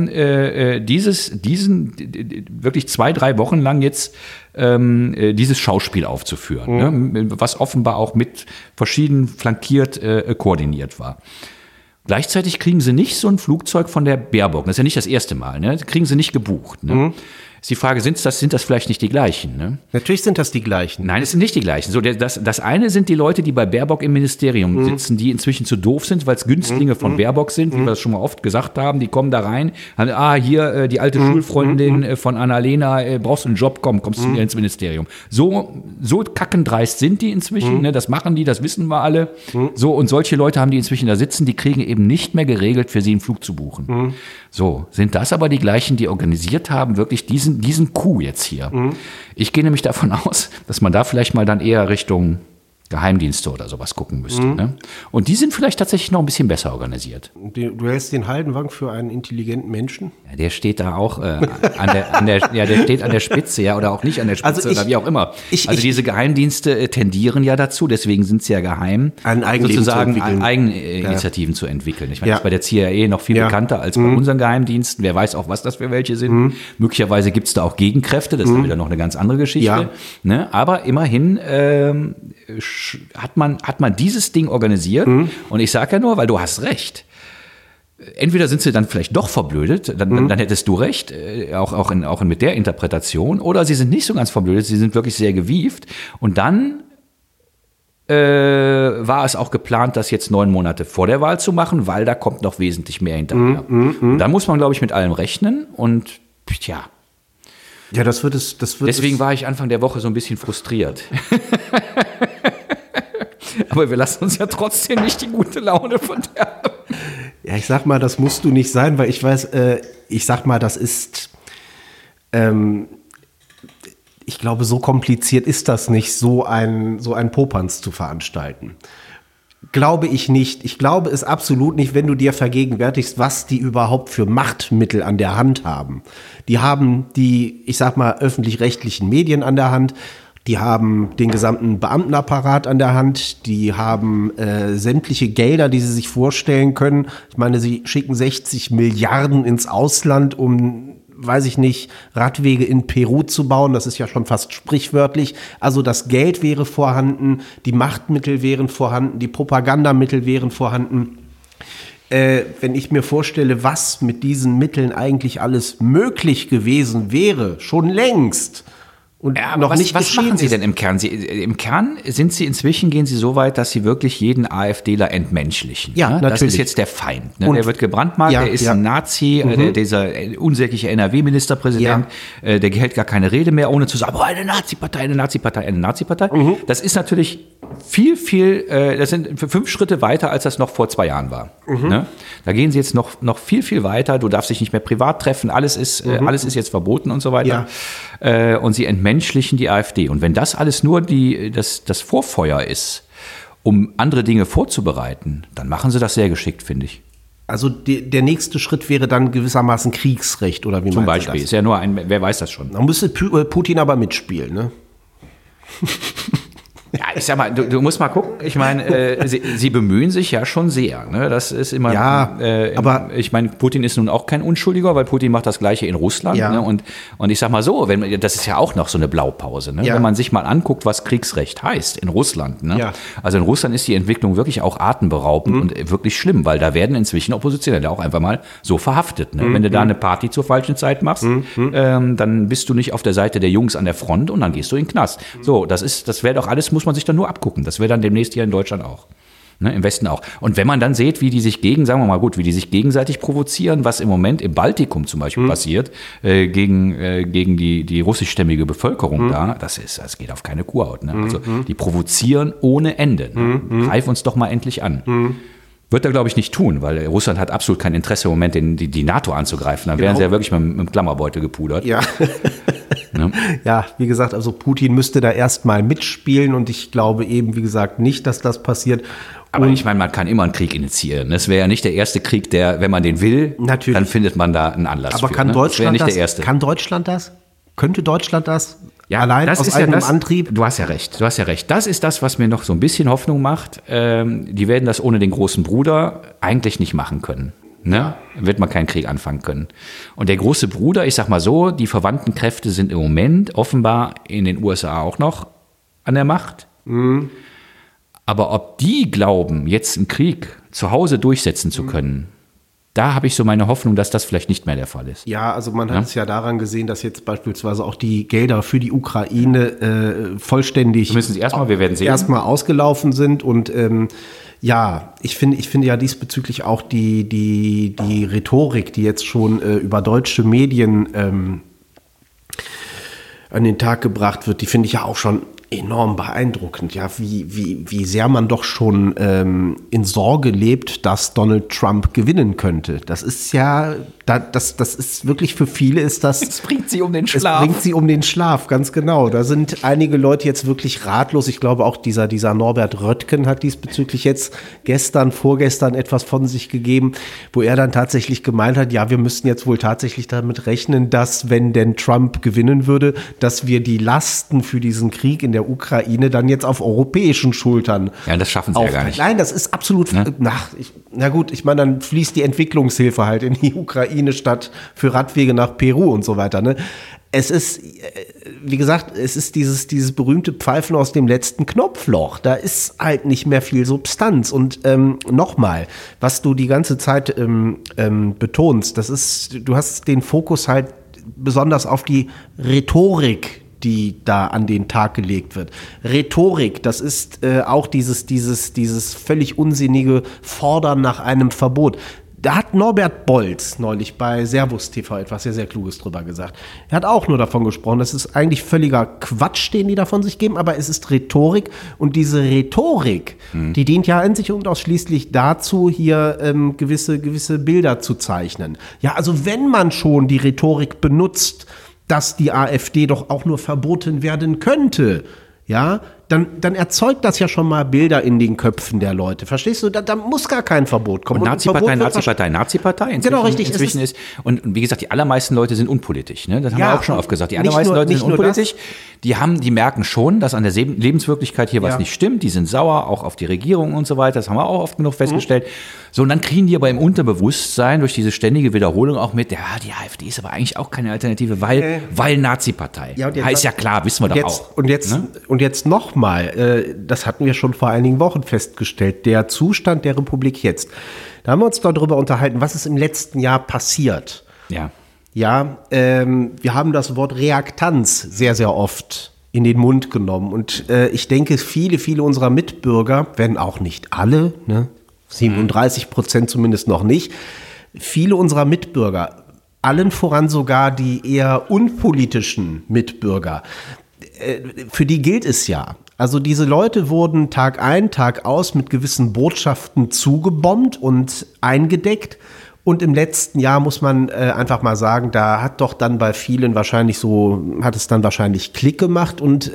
diesen wirklich 2-3 Wochen lang jetzt dieses Schauspiel aufzuführen, ne? Was offenbar auch mit verschieden flankiert koordiniert war. Gleichzeitig kriegen sie nicht so ein Flugzeug von der Baerbock. Das ist ja nicht das erste Mal. Ne? Kriegen sie nicht gebucht. Ne? Ist die Frage, sind das vielleicht nicht die gleichen? Ne? Natürlich sind das die gleichen. Nein, es sind nicht die gleichen. So, das eine sind die Leute, die bei Baerbock im Ministerium sitzen, die inzwischen zu doof sind, weil es Günstlinge von Baerbock sind, wie wir das schon mal oft gesagt haben. Die kommen da rein, hier die alte Schulfreundin von Annalena, brauchst du einen Job, kommst du ins Ministerium. So kackendreist sind die inzwischen, ne? Das machen die, das wissen wir alle. So, und solche Leute haben die inzwischen da sitzen, die kriegen eben nicht mehr geregelt, für sie einen Flug zu buchen. So, sind das aber die gleichen, die organisiert haben, wirklich diesen Coup jetzt hier. Ich gehe nämlich davon aus, dass man da vielleicht mal dann eher Richtung Geheimdienste oder sowas gucken müsste. Ne? Und die sind vielleicht tatsächlich noch ein bisschen besser organisiert. Du hältst den Haldenwang für einen intelligenten Menschen? Ja, der steht da auch der steht an der Spitze, ja, oder auch nicht an der Spitze, oder wie auch immer. Diese Geheimdienste tendieren ja dazu, deswegen sind sie ja geheim, sozusagen Eigeninitiativen zu entwickeln. Ich meine, das ist bei der CIA noch viel bekannter als bei unseren Geheimdiensten. Wer weiß auch, was das für welche sind. Möglicherweise gibt es da auch Gegenkräfte, das ist dann wieder noch eine ganz andere Geschichte. Ja. Ne? Aber immerhin hat man dieses Ding organisiert und ich sage ja nur, weil du hast recht. Entweder sind sie dann vielleicht doch verblödet, dann hättest du recht, auch mit der Interpretation, oder sie sind nicht so ganz verblödet, sie sind wirklich sehr gewieft und dann war es auch geplant, das jetzt 9 Monate vor der Wahl zu machen, weil da kommt noch wesentlich mehr hinterher. Und da muss man, glaube ich, mit allem rechnen und tja. Ja, das wird es. Deswegen war ich Anfang der Woche so ein bisschen frustriert. Aber wir lassen uns ja trotzdem nicht die gute Laune verderben. Ja, ich sag mal, das musst du nicht sein, weil ich weiß, das ist, ich glaube, so kompliziert ist das nicht, so ein Popanz zu veranstalten. Glaube ich nicht. Ich glaube es absolut nicht, wenn du dir vergegenwärtigst, was die überhaupt für Machtmittel an der Hand haben. Die haben die, ich sag mal, öffentlich-rechtlichen Medien an der Hand. Die haben den gesamten Beamtenapparat an der Hand, die haben sämtliche Gelder, die sie sich vorstellen können. Ich meine, sie schicken 60 Milliarden ins Ausland, um, weiß ich nicht, Radwege in Peru zu bauen. Das ist ja schon fast sprichwörtlich. Also das Geld wäre vorhanden, die Machtmittel wären vorhanden, die Propagandamittel wären vorhanden. Wenn ich mir vorstelle, was mit diesen Mitteln eigentlich alles möglich gewesen wäre, schon längst. Und ja, aber was machen Sie denn im Kern? Im Kern gehen Sie so weit, dass Sie wirklich jeden AfDler entmenschlichen. Ja, ne? natürlich. Das ist jetzt der Feind. Ne? Der wird gebrandmarkt, er ist ein Nazi, dieser unsägliche NRW-Ministerpräsident, der hält gar keine Rede mehr, ohne zu sagen, eine Nazi-Partei. Das ist natürlich viel, das sind 5 Schritte weiter, als das noch vor 2 Jahren war. Ne? Da gehen Sie jetzt noch viel weiter, du darfst dich nicht mehr privat treffen, alles ist jetzt verboten und so weiter. Ja. Und Sie entmenschlichen die AfD. Und wenn das alles nur das Vorfeuer ist, um andere Dinge vorzubereiten, dann machen Sie das sehr geschickt, finde ich. Also der nächste Schritt wäre dann gewissermaßen Kriegsrecht, oder wie Zum meinst du das? Beispiel, ist ja nur wer weiß das schon. Da müsste Putin aber mitspielen, ne? Ja, ich sag mal, du musst mal gucken. Ich meine, sie bemühen sich ja schon sehr. Ne? Das ist immer. Ja, aber ich meine, Putin ist nun auch kein Unschuldiger, weil Putin macht das Gleiche in Russland. Ja. Ne? Und ich sag mal so, das ist ja auch noch so eine Blaupause. Ne? Ja. Wenn man sich mal anguckt, was Kriegsrecht heißt in Russland. Ne? Ja. Also in Russland ist die Entwicklung wirklich auch atemberaubend und wirklich schlimm, weil da werden inzwischen Oppositionelle auch einfach mal so verhaftet. Ne? Wenn du da eine Party zur falschen Zeit machst, dann bist du nicht auf der Seite der Jungs an der Front und dann gehst du in den Knast. So, das wäre doch alles, muss man sich dann nur abgucken. Das wäre dann demnächst hier in Deutschland auch. Ne, im Westen auch. Und wenn man dann sieht, wie die sich wie die sich gegenseitig provozieren, was im Moment im Baltikum zum Beispiel passiert, gegen die russischstämmige Bevölkerung da, das geht auf keine Kuhhaut. Ne? Also die provozieren ohne Ende. Ne? Greif uns doch mal endlich an. Wird er, glaube ich, nicht tun, weil Russland hat absolut kein Interesse im Moment, die NATO anzugreifen. Dann wären sie ja wirklich mit dem Klammerbeutel gepudert. Ja. Ne? Ja, wie gesagt, also Putin müsste da erstmal mitspielen und ich glaube eben, wie gesagt, nicht, dass das passiert. Aber ich meine, man kann immer einen Krieg initiieren. Das wäre ja nicht der erste Krieg, der, wenn man den will, natürlich, dann findet man da einen Anlass aber für. Kann ne? Deutschland das? Das? Der erste. Kann Deutschland das? Könnte Deutschland das? Ja, allein das aus ist eigenem ja Antrieb? Du hast ja recht. Das ist das, was mir noch so ein bisschen Hoffnung macht. Die werden das ohne den großen Bruder eigentlich nicht machen können. Ne? Wird man keinen Krieg anfangen können. Und der große Bruder, ich sag mal so, die verwandten Kräfte sind im Moment offenbar in den USA auch noch an der Macht. Aber ob die glauben, jetzt einen Krieg zu Hause durchsetzen zu können, da habe ich so meine Hoffnung, dass das vielleicht nicht mehr der Fall ist. Ja, also man hat es ja daran gesehen, dass jetzt beispielsweise auch die Gelder für die Ukraine vollständig wir werden sehen. Erstmal ausgelaufen sind und ja, ich finde ja diesbezüglich auch die Rhetorik, die jetzt schon über deutsche Medien an den Tag gebracht wird, die finde ich ja auch schon enorm beeindruckend, ja, wie sehr man doch schon in Sorge lebt, dass Donald Trump gewinnen könnte. Das ist ja, das ist wirklich für viele ist das. Es bringt sie um den Schlaf. Es bringt sie um den Schlaf, ganz genau. Da sind einige Leute jetzt wirklich ratlos. Ich glaube auch dieser Norbert Röttgen hat diesbezüglich jetzt vorgestern etwas von sich gegeben, wo er dann tatsächlich gemeint hat, ja, wir müssten jetzt wohl tatsächlich damit rechnen, dass wenn denn Trump gewinnen würde, dass wir die Lasten für diesen Krieg in der Ukraine dann jetzt auf europäischen Schultern. Ja, das schaffen sie ja gar nicht. Nein, das ist absolut. Ne? Na gut, ich meine, dann fließt die Entwicklungshilfe halt in die Ukraine statt für Radwege nach Peru und so weiter. Ne? Es ist, wie gesagt, es ist dieses berühmte Pfeifen aus dem letzten Knopfloch. Da ist halt nicht mehr viel Substanz. Und nochmal, was du die ganze Zeit betonst, du hast den Fokus halt besonders auf die Rhetorik die da an den Tag gelegt wird. Rhetorik, das ist auch dieses völlig unsinnige Fordern nach einem Verbot. Da hat Norbert Bolz neulich bei Servus TV etwas sehr, sehr Kluges drüber gesagt. Er hat auch nur davon gesprochen, das ist eigentlich völliger Quatsch, den die da von sich geben, aber es ist Rhetorik und diese Rhetorik, die dient ja einzig und ausschließlich dazu, hier gewisse Bilder zu zeichnen. Ja, also wenn man schon die Rhetorik benutzt, dass die AfD doch auch nur verboten werden könnte, ja, dann erzeugt das ja schon mal Bilder in den Köpfen der Leute. Verstehst du? Da muss gar kein Verbot kommen. Und Nazi-Partei. Genau, richtig. Inzwischen ist, und wie gesagt, die allermeisten Leute sind unpolitisch. Ne? Das haben wir auch schon oft gesagt. Die allermeisten Leute sind unpolitisch. Die merken schon, dass an der Lebenswirklichkeit hier was nicht stimmt. Die sind sauer, auch auf die Regierung und so weiter. Das haben wir auch oft genug festgestellt. So, und dann kriegen die aber im Unterbewusstsein durch diese ständige Wiederholung auch mit, ja, die AfD ist aber eigentlich auch keine Alternative, weil Nazi-Partei. Ja, ist ja klar, wissen wir doch auch. Und jetzt nochmal, das hatten wir schon vor einigen Wochen festgestellt, der Zustand der Republik jetzt. Da haben wir uns darüber unterhalten, was ist im letzten Jahr passiert. Ja. Ja, wir haben das Wort Reaktanz sehr, sehr oft in den Mund genommen. Und ich denke, viele unserer Mitbürger, wenn auch nicht alle, ne, 37% zumindest noch nicht, viele unserer Mitbürger, allen voran sogar die eher unpolitischen Mitbürger, für die gilt es ja. Also diese Leute wurden Tag ein, Tag aus mit gewissen Botschaften zugebombt und eingedeckt. Und im letzten Jahr muss man einfach mal sagen, da hat doch dann bei vielen hat es dann wahrscheinlich Klick gemacht und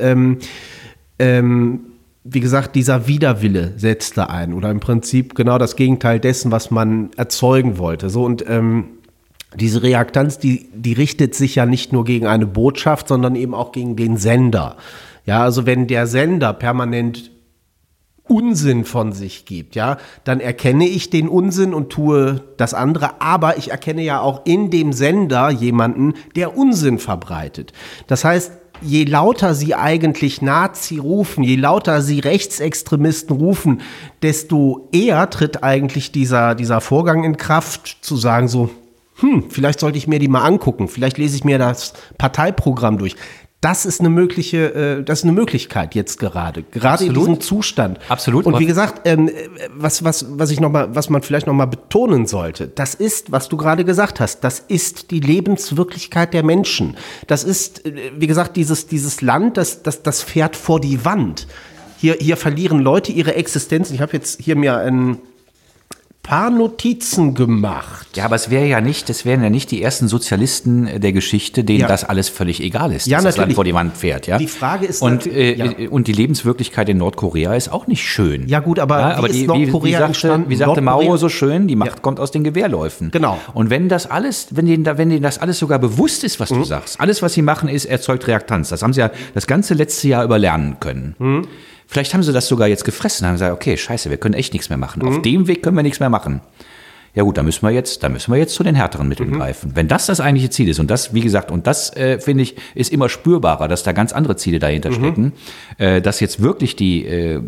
wie gesagt, dieser Widerwille setzte ein oder im Prinzip genau das Gegenteil dessen, was man erzeugen wollte. So und diese Reaktanz, die richtet sich ja nicht nur gegen eine Botschaft, sondern eben auch gegen den Sender. Ja, also wenn der Sender permanent Unsinn von sich gibt, ja, dann erkenne ich den Unsinn und tue das andere, aber ich erkenne ja auch in dem Sender jemanden, der Unsinn verbreitet. Das heißt, je lauter sie eigentlich Nazi rufen, je lauter sie Rechtsextremisten rufen, desto eher tritt eigentlich dieser Vorgang in Kraft, zu sagen so, vielleicht sollte ich mir die mal angucken, vielleicht lese ich mir das Parteiprogramm durch. Das ist eine Möglichkeit jetzt gerade in diesem Zustand. Absolut. Und wie gesagt, was man vielleicht noch mal betonen sollte, das ist, was du gerade gesagt hast, das ist die Lebenswirklichkeit der Menschen. Das ist, wie gesagt, dieses Land, das fährt vor die Wand. Hier verlieren Leute ihre Existenz. Ich habe jetzt hier mir ein paar Notizen gemacht. Ja, aber das wären ja nicht die ersten Sozialisten der Geschichte, denen das alles völlig egal ist, dass das Land vor die Wand fährt. Ja? Die Frage ist und die Lebenswirklichkeit in Nordkorea ist auch nicht schön. Ja gut, aber wie ist Nordkorea entstanden? Wie sagte Mao so schön, die Macht kommt aus den Gewehrläufen. Genau. Und wenn denen das alles sogar bewusst ist, was du sagst, alles, was sie machen, erzeugt Reaktanz. Das haben sie ja das ganze letzte Jahr über lernen können. Vielleicht haben sie das sogar jetzt gefressen, haben gesagt, okay, scheiße, wir können echt nichts mehr machen. Auf dem Weg können wir nichts mehr machen. Ja gut, da müssen wir jetzt zu den härteren Mitteln greifen. Wenn das eigentliche Ziel ist und das, wie gesagt, finde ich, ist immer spürbarer, dass da ganz andere Ziele dahinter stecken, dass jetzt wirklich die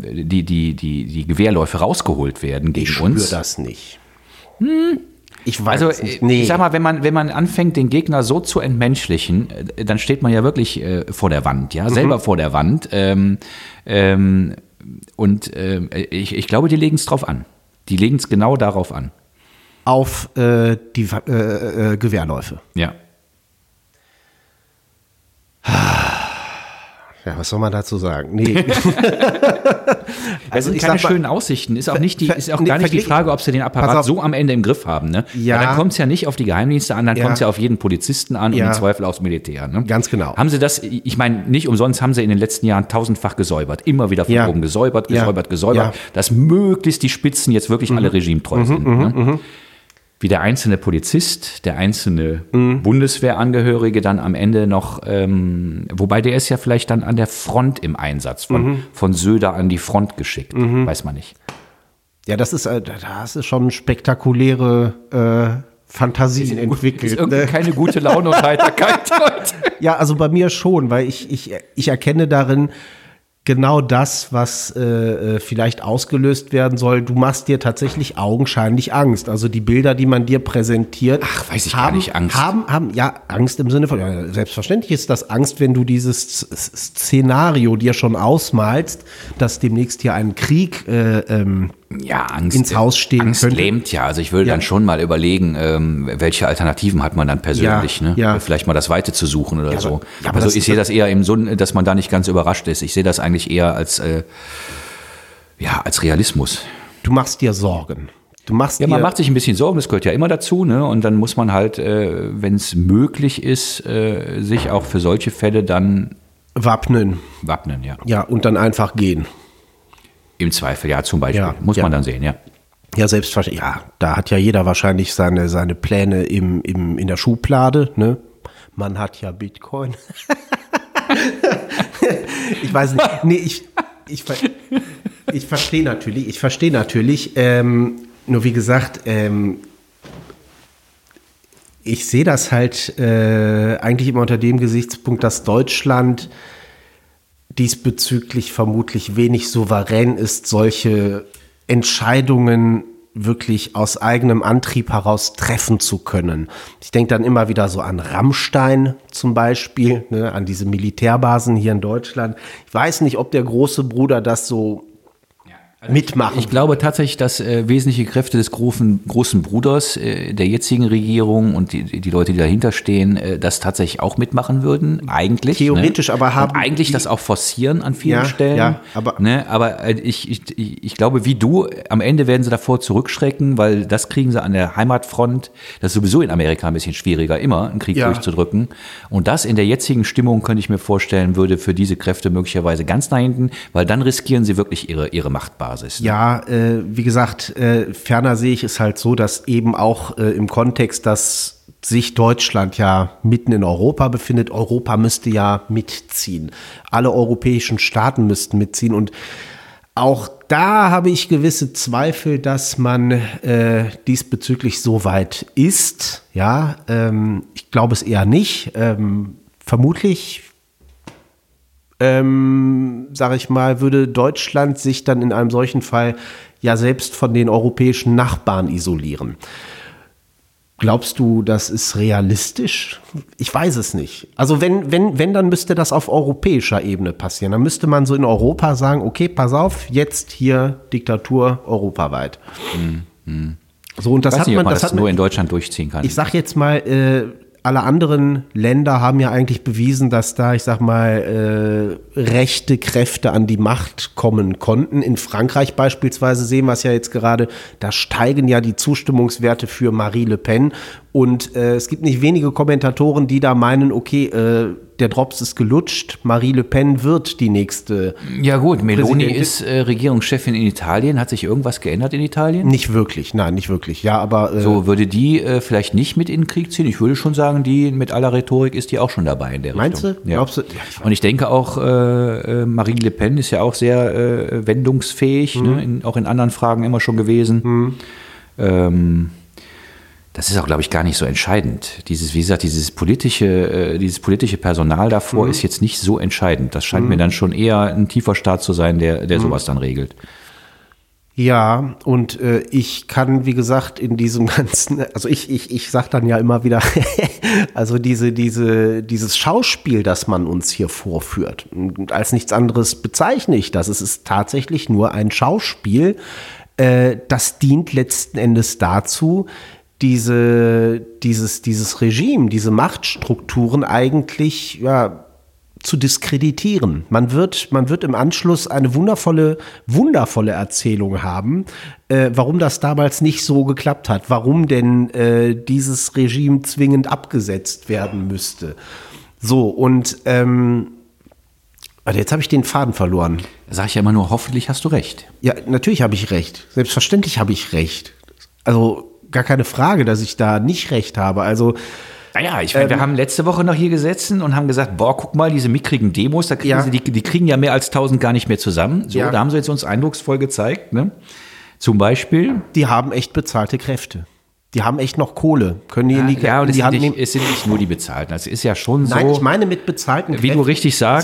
Gewehrläufe rausgeholt werden gegen uns. Ich spüre das nicht. Ich weiß es nicht. Nee. Ich sag mal, wenn man anfängt, den Gegner so zu entmenschlichen, dann steht man ja wirklich vor der Wand, ja, selber vor der Wand. Ich glaube, die legen es drauf an. Die legen es genau darauf an. Auf die Gewehrläufe. Ja. Ja, was soll man dazu sagen? Nee. Also keine schönen Aussichten. Ist auch gar nicht die Frage, ob sie den Apparat so am Ende im Griff haben. Ne? Ja. Dann kommt es ja nicht auf die Geheimdienste an, dann kommt es ja auf jeden Polizisten an und im Zweifel aufs Militär. Ne? Ganz genau. Haben sie das, ich meine, nicht umsonst haben sie in den letzten Jahren tausendfach gesäubert. Immer wieder von oben gesäubert, dass möglichst die Spitzen jetzt wirklich alle regimetreu sind. Ne? Wie der einzelne Polizist, der einzelne Bundeswehrangehörige dann am Ende noch, wobei der ist ja vielleicht dann an der Front im Einsatz, von Söder an die Front geschickt, weiß man nicht. Ja, das ist schon spektakuläre Fantasien entwickelt. Ist irgendwie keine gute Laune und Heiterkeit heute. Ja, also bei mir schon, weil ich erkenne darin genau das, was vielleicht ausgelöst werden soll. Du machst dir tatsächlich augenscheinlich Angst. Also die Bilder, die man dir präsentiert, weiß ich gar nicht, Angst. Haben Angst im Sinne von, ja, selbstverständlich ist das Angst, wenn du dieses Szenario dir schon ausmalst, dass demnächst hier ein Krieg Angst, ins Haus stehen Angst könnte. lähmt ja. Also ich würde dann schon mal überlegen, welche Alternativen hat man dann persönlich. Ja, ne? ja. Vielleicht mal das Weite zu suchen oder so. aber Also ich sehe das eher im Sinn, dass man da nicht ganz überrascht ist. Ich sehe das eigentlich eher als Realismus. Du machst dir Sorgen. Man macht sich ein bisschen Sorgen, das gehört ja immer dazu. Ne? Und dann muss man halt, wenn es möglich ist, sich auch für solche Fälle dann wappnen, ja. Ja, und dann einfach gehen. Im Zweifel, ja, zum Beispiel. Ja, muss man dann sehen, ja. Ja, selbstverständlich. Ja, da hat ja jeder wahrscheinlich seine Pläne in der Schublade. Ne? Man hat ja Bitcoin. Ich weiß nicht. Nee, ich verstehe natürlich. Nur wie gesagt, ich sehe das halt eigentlich immer unter dem Gesichtspunkt, dass Deutschland diesbezüglich vermutlich wenig souverän ist, solche Entscheidungen wirklich aus eigenem Antrieb heraus treffen zu können. Ich denke dann immer wieder so an Rammstein zum Beispiel, ne, an diese Militärbasen hier in Deutschland. Ich weiß nicht, ob der große Bruder das so mitmachen. Ich glaube tatsächlich, dass wesentliche Kräfte des großen Bruders der jetzigen Regierung und die Leute, die dahinter stehen, das tatsächlich auch mitmachen würden, eigentlich. Theoretisch, ne? Aber haben und eigentlich das auch forcieren an vielen Stellen. Ja, aber ich glaube, wie du, am Ende werden sie davor zurückschrecken, weil das kriegen sie an der Heimatfront. Das ist sowieso in Amerika ein bisschen schwieriger, immer einen Krieg durchzudrücken. Und das in der jetzigen Stimmung, könnte ich mir vorstellen, würde für diese Kräfte möglicherweise ganz nach hinten, weil dann riskieren sie wirklich ihre Machtbasis. Ja, wie gesagt, ferner sehe ich es halt so, dass eben auch im Kontext, dass sich Deutschland ja mitten in Europa befindet, Europa müsste ja mitziehen. Alle europäischen Staaten müssten mitziehen und auch da habe ich gewisse Zweifel, dass man diesbezüglich so weit ist. Ja, ich glaube es eher nicht. Vermutlich sage ich mal, würde Deutschland sich dann in einem solchen Fall ja selbst von den europäischen Nachbarn isolieren. Glaubst du, das ist realistisch? Ich weiß es nicht. Also wenn, dann müsste das auf europäischer Ebene passieren. Dann müsste man so in Europa sagen, okay, pass auf, jetzt hier Diktatur europaweit. So, und das ich weiß hat nicht, man, ob man das das hat nur man, in Deutschland durchziehen kann. Ich sag jetzt mal, alle anderen Länder haben ja eigentlich bewiesen, dass da, ich sag mal, rechte Kräfte an die Macht kommen konnten. In Frankreich beispielsweise sehen wir es ja jetzt gerade, da steigen ja die Zustimmungswerte für Marine Le Pen. Und es gibt nicht wenige Kommentatoren, die da meinen, okay, der Drops ist gelutscht, Marine Le Pen wird die nächste. Ja gut, Meloni ist Regierungschefin in Italien. Hat sich irgendwas geändert in Italien? Nicht wirklich, nein, nicht wirklich. Ja, aber so würde die vielleicht nicht mit in den Krieg ziehen? Ich würde schon sagen, die mit aller Rhetorik ist die auch schon dabei in der Meinst Richtung. du? Ja. Glaubst du? Ja, und ich denke auch, Marine Le Pen ist ja auch sehr wendungsfähig, ne? Auch in anderen Fragen immer schon gewesen. Das ist auch, glaube ich, gar nicht so entscheidend. Wie gesagt, dieses politische Personal davor ist jetzt nicht so entscheidend. Das scheint mir dann schon eher ein tiefer Staat zu sein, der sowas dann regelt. Ja, und ich kann, wie gesagt, in diesem ganzen, also ich sag dann ja immer wieder, also dieses Schauspiel, das man uns hier vorführt, und als nichts anderes bezeichne ich das. Es ist tatsächlich nur ein Schauspiel, das dient letzten Endes dazu, dieses Regime, diese Machtstrukturen eigentlich, ja, zu diskreditieren. Man wird im Anschluss eine wundervolle Erzählung haben, warum das damals nicht so geklappt hat, warum denn dieses Regime zwingend abgesetzt werden müsste. So, und jetzt habe ich den Faden verloren. Da sage ich ja immer nur, hoffentlich hast du recht. Ja, natürlich habe ich recht. Selbstverständlich habe ich recht. Also gar keine Frage, dass ich da nicht recht habe. Also naja, wir haben letzte Woche noch hier gesessen und haben gesagt, boah, guck mal, diese mickrigen Demos, da kriegen die kriegen ja mehr als 1000 gar nicht mehr zusammen. So, da haben sie jetzt uns eindrucksvoll gezeigt, ne? Zum Beispiel. Die haben echt bezahlte Kräfte. Die haben echt noch Kohle. Können die es sind nicht nur die Bezahlten. Das ist ja schon so. Nein, ich meine mit bezahlten Kräften. Wie du richtig sagst,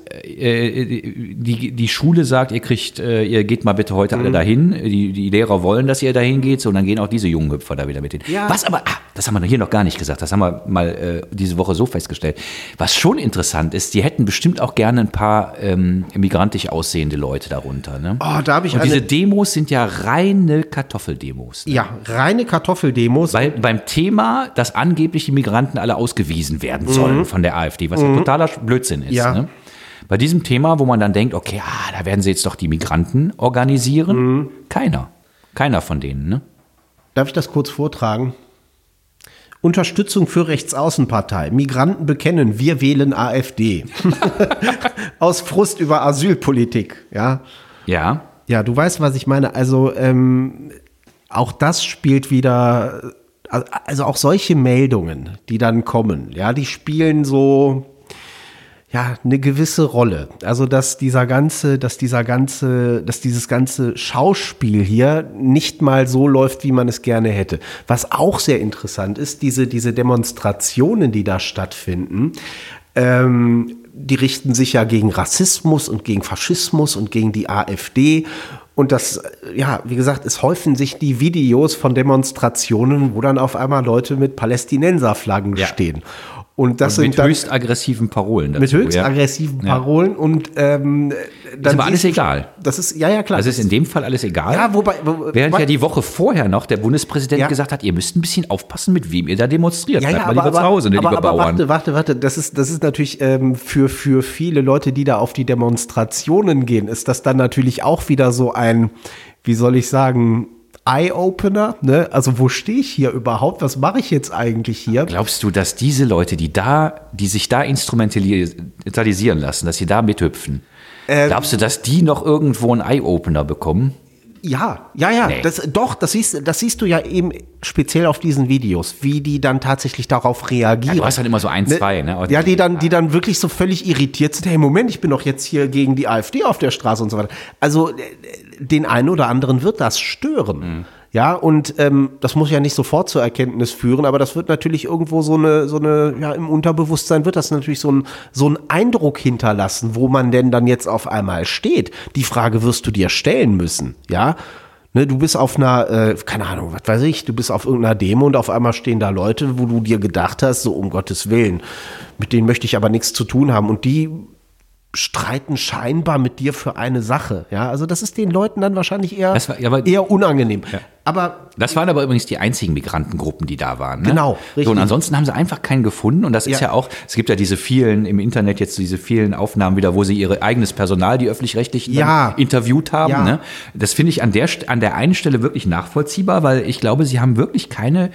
die Schule sagt, ihr geht mal bitte heute alle dahin. Die Lehrer wollen, dass ihr dahin geht. So, und dann gehen auch diese jungen Hüpfer da wieder mit hin. Ja. Was aber, das haben wir hier noch gar nicht gesagt. Das haben wir mal diese Woche so festgestellt. Was schon interessant ist, die hätten bestimmt auch gerne ein paar migrantisch aussehende Leute darunter. Ne? Oh, da habe ich und diese Demos sind ja reine Kartoffeldemos. Ne? Ja, reine Kartoffeldemos. Weil beim Thema, dass angeblich die Migranten alle ausgewiesen werden sollen von der AfD, was ja totaler Blödsinn ist. Ja. Ne? Bei diesem Thema, wo man dann denkt, okay, da werden sie jetzt doch die Migranten organisieren. Keiner von denen. Ne? Darf ich das kurz vortragen? Unterstützung für Rechtsaußenpartei. Migranten bekennen, wir wählen AfD. Aus Frust über Asylpolitik. Ja. Ja. Ja, du weißt, was ich meine. Also auch das spielt wieder, also auch solche Meldungen, die dann kommen, ja, die spielen so, ja, eine gewisse Rolle. Also dass dieses ganze Schauspiel hier nicht mal so läuft, wie man es gerne hätte. Was auch sehr interessant ist, diese Demonstrationen, die da stattfinden, die richten sich ja gegen Rassismus und gegen Faschismus und gegen die AfD. Und das, ja, wie gesagt, es häufen sich die Videos von Demonstrationen, wo dann auf einmal Leute mit Palästinenserflaggen stehen. Und das sind mit höchst aggressiven Parolen dazu. Mit höchst aggressiven Parolen und dann ist aber alles egal. Das ist, ja, klar. Das ist in dem Fall alles egal. Ja, während ja die Woche vorher noch der Bundespräsident gesagt hat, ihr müsst ein bisschen aufpassen, mit wem ihr da demonstriert. Bleibt mal lieber zu Hause, liebe Bauern. Warte, das ist natürlich für viele Leute, die da auf die Demonstrationen gehen, ist das dann natürlich auch wieder so ein, wie soll ich sagen, Eye-Opener, ne? Also wo stehe ich hier überhaupt? Was mache ich jetzt eigentlich hier? Glaubst du, dass diese Leute, die sich da instrumentalisieren lassen, dass sie da mithüpfen, glaubst du, dass die noch irgendwo einen Eye-Opener bekommen? Ja. Nee. Das siehst du ja eben speziell auf diesen Videos, wie die dann tatsächlich darauf reagieren. Ja, du hast dann immer so zwei, ne? Ja, die dann wirklich so völlig irritiert sind. Hey, Moment, ich bin doch jetzt hier gegen die AfD auf der Straße und so weiter. Also den einen oder anderen wird das stören. Mhm. Ja, und das muss ja nicht sofort zur Erkenntnis führen, aber das wird natürlich irgendwo so eine, ja, im Unterbewusstsein wird das natürlich so ein Eindruck hinterlassen, wo man denn dann jetzt auf einmal steht. Die Frage wirst du dir stellen müssen, ja. Ne, du bist auf einer, keine Ahnung, was weiß ich, du bist auf irgendeiner Demo und auf einmal stehen da Leute, wo du dir gedacht hast, so um Gottes Willen, mit denen möchte ich aber nichts zu tun haben und die streiten scheinbar mit dir für eine Sache. Ja, also das ist den Leuten dann wahrscheinlich eher unangenehm. Ja. Aber das waren aber übrigens die einzigen Migrantengruppen, die da waren. Ne? Genau, richtig. So, und ansonsten haben sie einfach keinen gefunden. Und das ist ja auch, es gibt ja diese vielen, im Internet jetzt diese vielen Aufnahmen wieder, wo sie ihr eigenes Personal, die Öffentlich-Rechtlichen, interviewt haben. Ja. Ne? Das finde ich an der einen Stelle wirklich nachvollziehbar, weil ich glaube, sie haben wirklich keine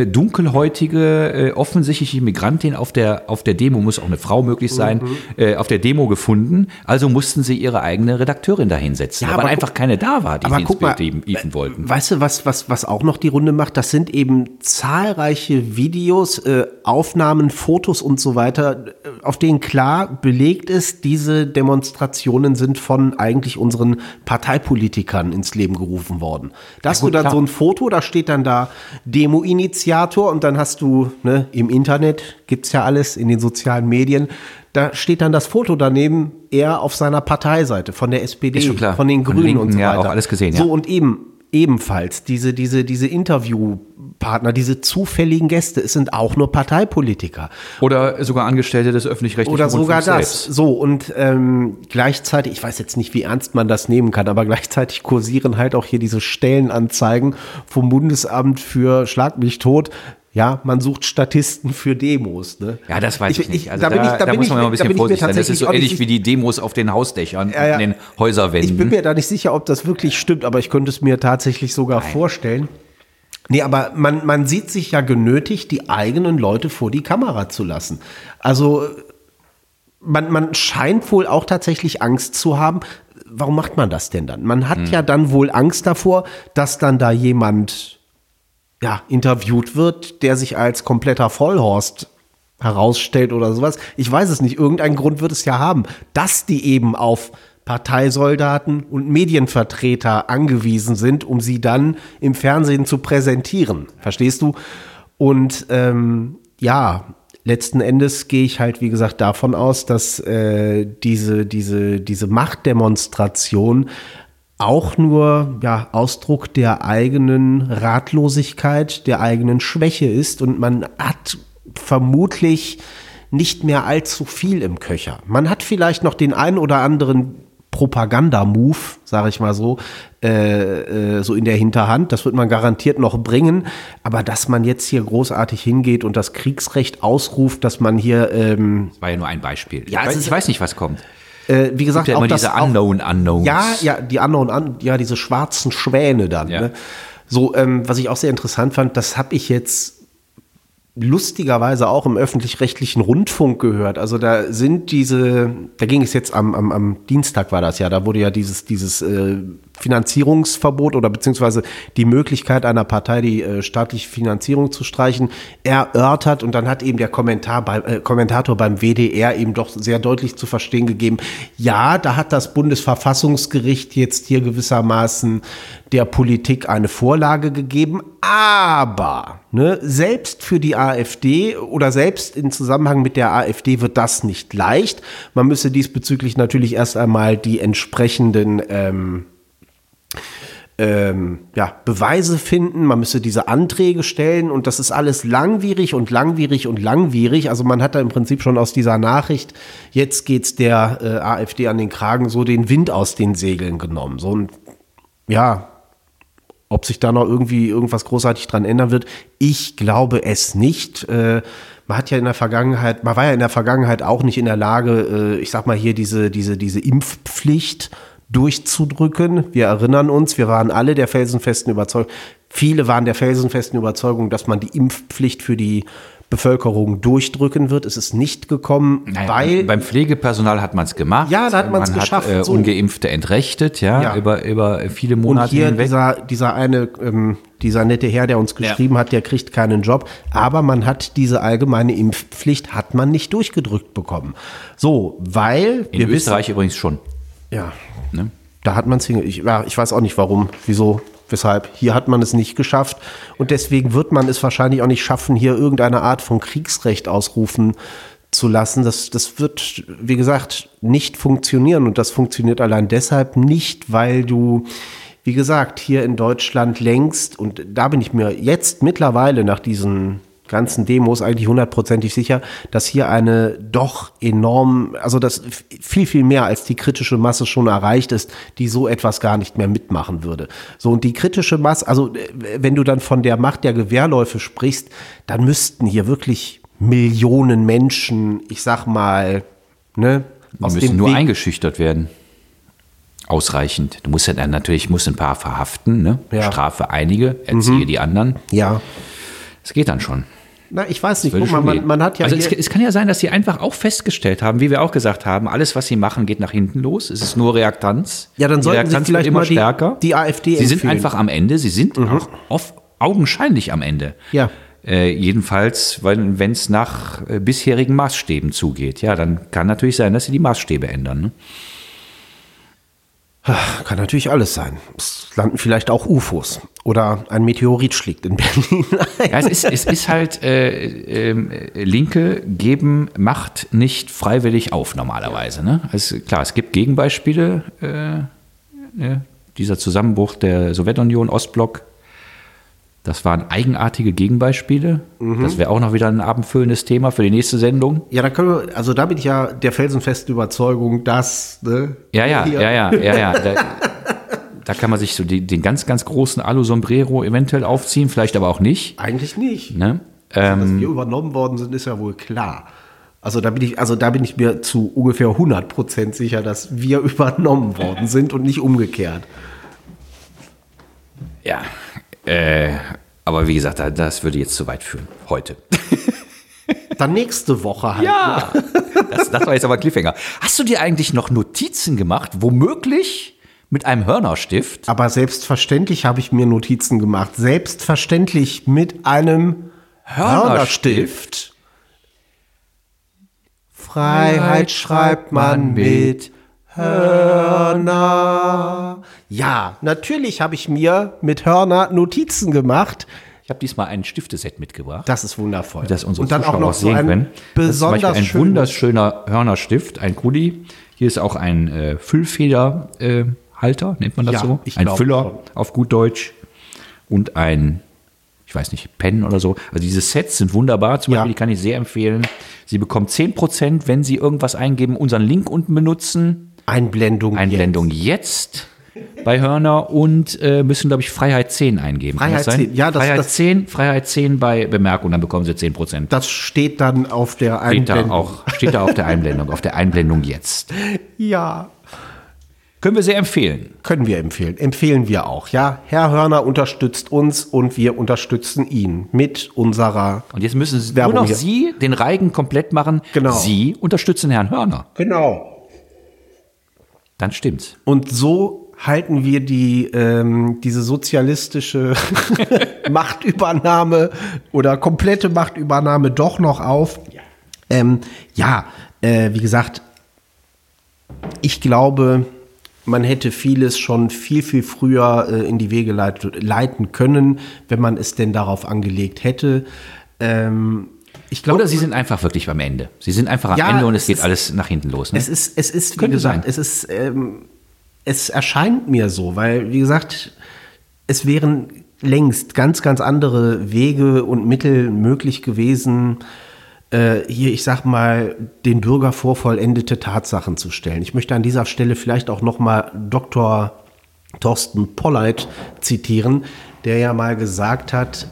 dunkelhäutige, offensichtliche Migrantin auf der Demo, muss auch eine Frau möglich sein, auf der Demo gefunden. Also mussten sie ihre eigene Redakteurin da hinsetzen, weil einfach keine da war, die sie ins Bild hieven wollten. Weißt du, was auch noch die Runde macht, das sind eben zahlreiche Videos, Aufnahmen, Fotos und so weiter, auf denen klar belegt ist, diese Demonstrationen sind von eigentlich unseren Parteipolitikern ins Leben gerufen worden. Da hast du dann so ein Foto, da steht dann da Demo-Initiator und dann hast du, ne, im Internet gibt's ja alles, in den sozialen Medien, da steht dann das Foto daneben, er auf seiner Parteiseite, von der SPD, von den Grünen Linken, und so weiter. Ja, auch alles gesehen, so, und ebenfalls diese Interviewpartner, diese zufälligen Gäste, es sind auch nur Parteipolitiker. Oder sogar Angestellte des öffentlich-rechtlichen Oder sogar das. Selbst. So, und gleichzeitig, ich weiß jetzt nicht, wie ernst man das nehmen kann, aber gleichzeitig kursieren halt auch hier diese Stellenanzeigen vom Bundesamt für Schlag mich tot. Ja, man sucht Statisten für Demos. Ne? Ja, das weiß ich nicht. Also da muss man mal ein bisschen vorsichtig sein. Das ist so ähnlich wie die Demos auf den Hausdächern, in den Häuserwänden. Ich bin mir da nicht sicher, ob das wirklich stimmt, aber ich könnte es mir tatsächlich sogar vorstellen. Nee, aber man sieht sich ja genötigt, die eigenen Leute vor die Kamera zu lassen. Also man scheint wohl auch tatsächlich Angst zu haben. Warum macht man das denn dann? Man hat ja dann wohl Angst davor, dass dann da jemand interviewt wird, der sich als kompletter Vollhorst herausstellt oder sowas. Ich weiß es nicht. Irgendeinen Grund wird es ja haben, dass die eben auf Parteisoldaten und Medienvertreter angewiesen sind, um sie dann im Fernsehen zu präsentieren. Verstehst du? Und letzten Endes gehe ich halt, wie gesagt, davon aus, dass diese Machtdemonstration auch nur Ausdruck der eigenen Ratlosigkeit, der eigenen Schwäche ist und man hat vermutlich nicht mehr allzu viel im Köcher. Man hat vielleicht noch den einen oder anderen Propaganda-Move, sage ich mal so in der Hinterhand. Das wird man garantiert noch bringen. Aber dass man jetzt hier großartig hingeht und das Kriegsrecht ausruft, dass man hier das war ja nur ein Beispiel. Ja, ich weiß nicht, was kommt. Wie gesagt, ja auch immer diese Unknowns. Ja, diese schwarzen Schwäne dann. Ja. Ne? So, was ich auch sehr interessant fand, das habe ich jetzt lustigerweise auch im öffentlich-rechtlichen Rundfunk gehört. Also da ging es jetzt am Dienstag war das ja, da wurde ja dieses Finanzierungsverbot oder beziehungsweise die Möglichkeit einer Partei, die staatliche Finanzierung zu streichen, erörtert und dann hat eben der Kommentator beim WDR eben doch sehr deutlich zu verstehen gegeben, ja, da hat das Bundesverfassungsgericht jetzt hier gewissermaßen der Politik eine Vorlage gegeben, aber selbst für die AfD oder selbst in Zusammenhang mit der AfD wird das nicht leicht. Man müsse diesbezüglich natürlich erst einmal die entsprechenden Beweise finden, man müsse diese Anträge stellen und das ist alles langwierig. Also man hat da im Prinzip schon aus dieser Nachricht, jetzt geht's der AfD an den Kragen, so den Wind aus den Segeln genommen. So ein, ob sich da noch irgendwie irgendwas großartig dran ändern wird, ich glaube es nicht. Man war ja in der Vergangenheit auch nicht in der Lage, ich sag mal hier diese Impfpflicht durchzudrücken. Wir erinnern uns, wir waren alle der felsenfesten Überzeugung, viele waren der felsenfesten Überzeugung, dass man die Impfpflicht für die Bevölkerung durchdrücken wird. Es ist nicht gekommen, weil... Beim Pflegepersonal hat man es gemacht. Ja, da hat man es geschafft. Hat Ungeimpfte entrechtet, über viele Monate und hier hinweg. Dieser nette Herr, der uns geschrieben hat, der kriegt keinen Job. Aber man hat diese allgemeine Impfpflicht, hat man nicht durchgedrückt bekommen. So, weil... In Österreich übrigens schon. Ja, ne? Da hat man es ich weiß auch nicht warum, wieso, weshalb. Hier hat man es nicht geschafft und deswegen wird man es wahrscheinlich auch nicht schaffen, hier irgendeine Art von Kriegsrecht ausrufen zu lassen. Das wird, wie gesagt, nicht funktionieren und das funktioniert allein deshalb nicht, weil du, wie gesagt, hier in Deutschland längst, und da bin ich mir jetzt mittlerweile nach diesen ganzen Demos eigentlich 100%ig sicher, dass hier eine doch enorm, also das viel, viel mehr als die kritische Masse schon erreicht ist, die so etwas gar nicht mehr mitmachen würde. So, und die kritische Masse, also wenn du dann von der Macht der Gewehrläufe sprichst, dann müssten hier wirklich Millionen Menschen, ich sag mal, die müssen nur eingeschüchtert werden. Ausreichend. Du musst ja dann natürlich ein paar verhaften, ne? Ja. Strafe einige, erziehe die anderen. Ja. Das geht dann schon. Na, ich weiß nicht, guck mal, man hat ja... Also es kann ja sein, dass sie einfach auch festgestellt haben, wie wir auch gesagt haben, alles, was sie machen, geht nach hinten los. Es ist nur Reaktanz. Ja, dann sollten sie vielleicht immer mal stärker. Die AfD Sie sind einfach am Ende, sie sind auch augenscheinlich am Ende. Ja. Jedenfalls, wenn es nach bisherigen Maßstäben zugeht. Ja, dann kann natürlich sein, dass sie die Maßstäbe ändern. Ne? Kann natürlich alles sein. Es landen vielleicht auch UFOs oder ein Meteorit schlägt in Berlin ein. Ja, es ist halt, Linke geben Macht nicht freiwillig auf normalerweise. Ne? Also klar, es gibt Gegenbeispiele. Dieser Zusammenbruch der Sowjetunion, Ostblock, das waren eigenartige Gegenbeispiele. Das wäre auch noch wieder ein abendfüllendes Thema für die nächste Sendung. Ja, da bin ich ja der felsenfesten Überzeugung, dass... Ne, Ja. Da kann man sich so den ganz, ganz großen Alu-Sombrero eventuell aufziehen, vielleicht aber auch nicht. Eigentlich nicht. Ne? Dass wir übernommen worden sind, ist ja wohl klar. Also da bin ich mir zu ungefähr 100% sicher, dass wir übernommen worden sind und nicht umgekehrt. Ja, aber wie gesagt, das würde jetzt zu weit führen, heute. Dann nächste Woche halt. Ja, das war jetzt aber Cliffhanger. Hast du dir eigentlich noch Notizen gemacht, womöglich mit einem Hörnerstift? Aber selbstverständlich habe ich mir Notizen gemacht. Selbstverständlich mit einem Hörnerstift. Freiheit schreibt man mit Hörner. Ja, natürlich habe ich mir mit Hörner Notizen gemacht, Ich habe diesmal ein Stifteset mitgebracht. Das ist wundervoll. Das unsere und dann Zuschauer auch noch so sehen können. Besonders das ist zum Beispiel ein wunderschöner Hörnerstift, ein Kuli. Hier ist auch ein Füllfederhalter, nennt man das so. Ein Füller schon. Auf gut Deutsch. Und ein, ich weiß nicht, Pen oder so. Also diese Sets sind wunderbar. Zum Beispiel, die kann ich sehr empfehlen. Sie bekommen 10%, wenn Sie irgendwas eingeben, unseren Link unten benutzen. Einblendung jetzt bei Hörner und müssen, glaube ich, Freiheit 10 eingeben. Freiheit 10, ja. Freiheit 10 bei Bemerkung, dann bekommen Sie 10%. Das steht dann auf der Einblendung. Steht da auf der Einblendung, auf der Einblendung jetzt. Ja. Können wir sehr empfehlen. Können wir empfehlen. Empfehlen wir auch, ja. Herr Hörner unterstützt uns und wir unterstützen ihn mit unserer Und jetzt müssen Sie Werbung nur noch hier. Sie den Reigen komplett machen. Genau. Sie unterstützen Herrn Hörner. Genau. Dann stimmt's. Und so halten wir diese sozialistische Machtübernahme oder komplette Machtübernahme doch noch auf. Wie gesagt, ich glaube, man hätte vieles schon viel, viel früher in die Wege leiten können, wenn man es denn darauf angelegt hätte. Ich glaube, oder Sie sind einfach wirklich beim Ende. Sie sind einfach am Ende und es geht alles nach hinten los. Ne? Es ist, wie gesagt, es erscheint mir so, weil, wie gesagt, es wären längst ganz, ganz andere Wege und Mittel möglich gewesen, hier, ich sag mal, den Bürger vor vollendete Tatsachen zu stellen. Ich möchte an dieser Stelle vielleicht auch nochmal Dr. Thorsten Polleit zitieren, der ja mal gesagt hat,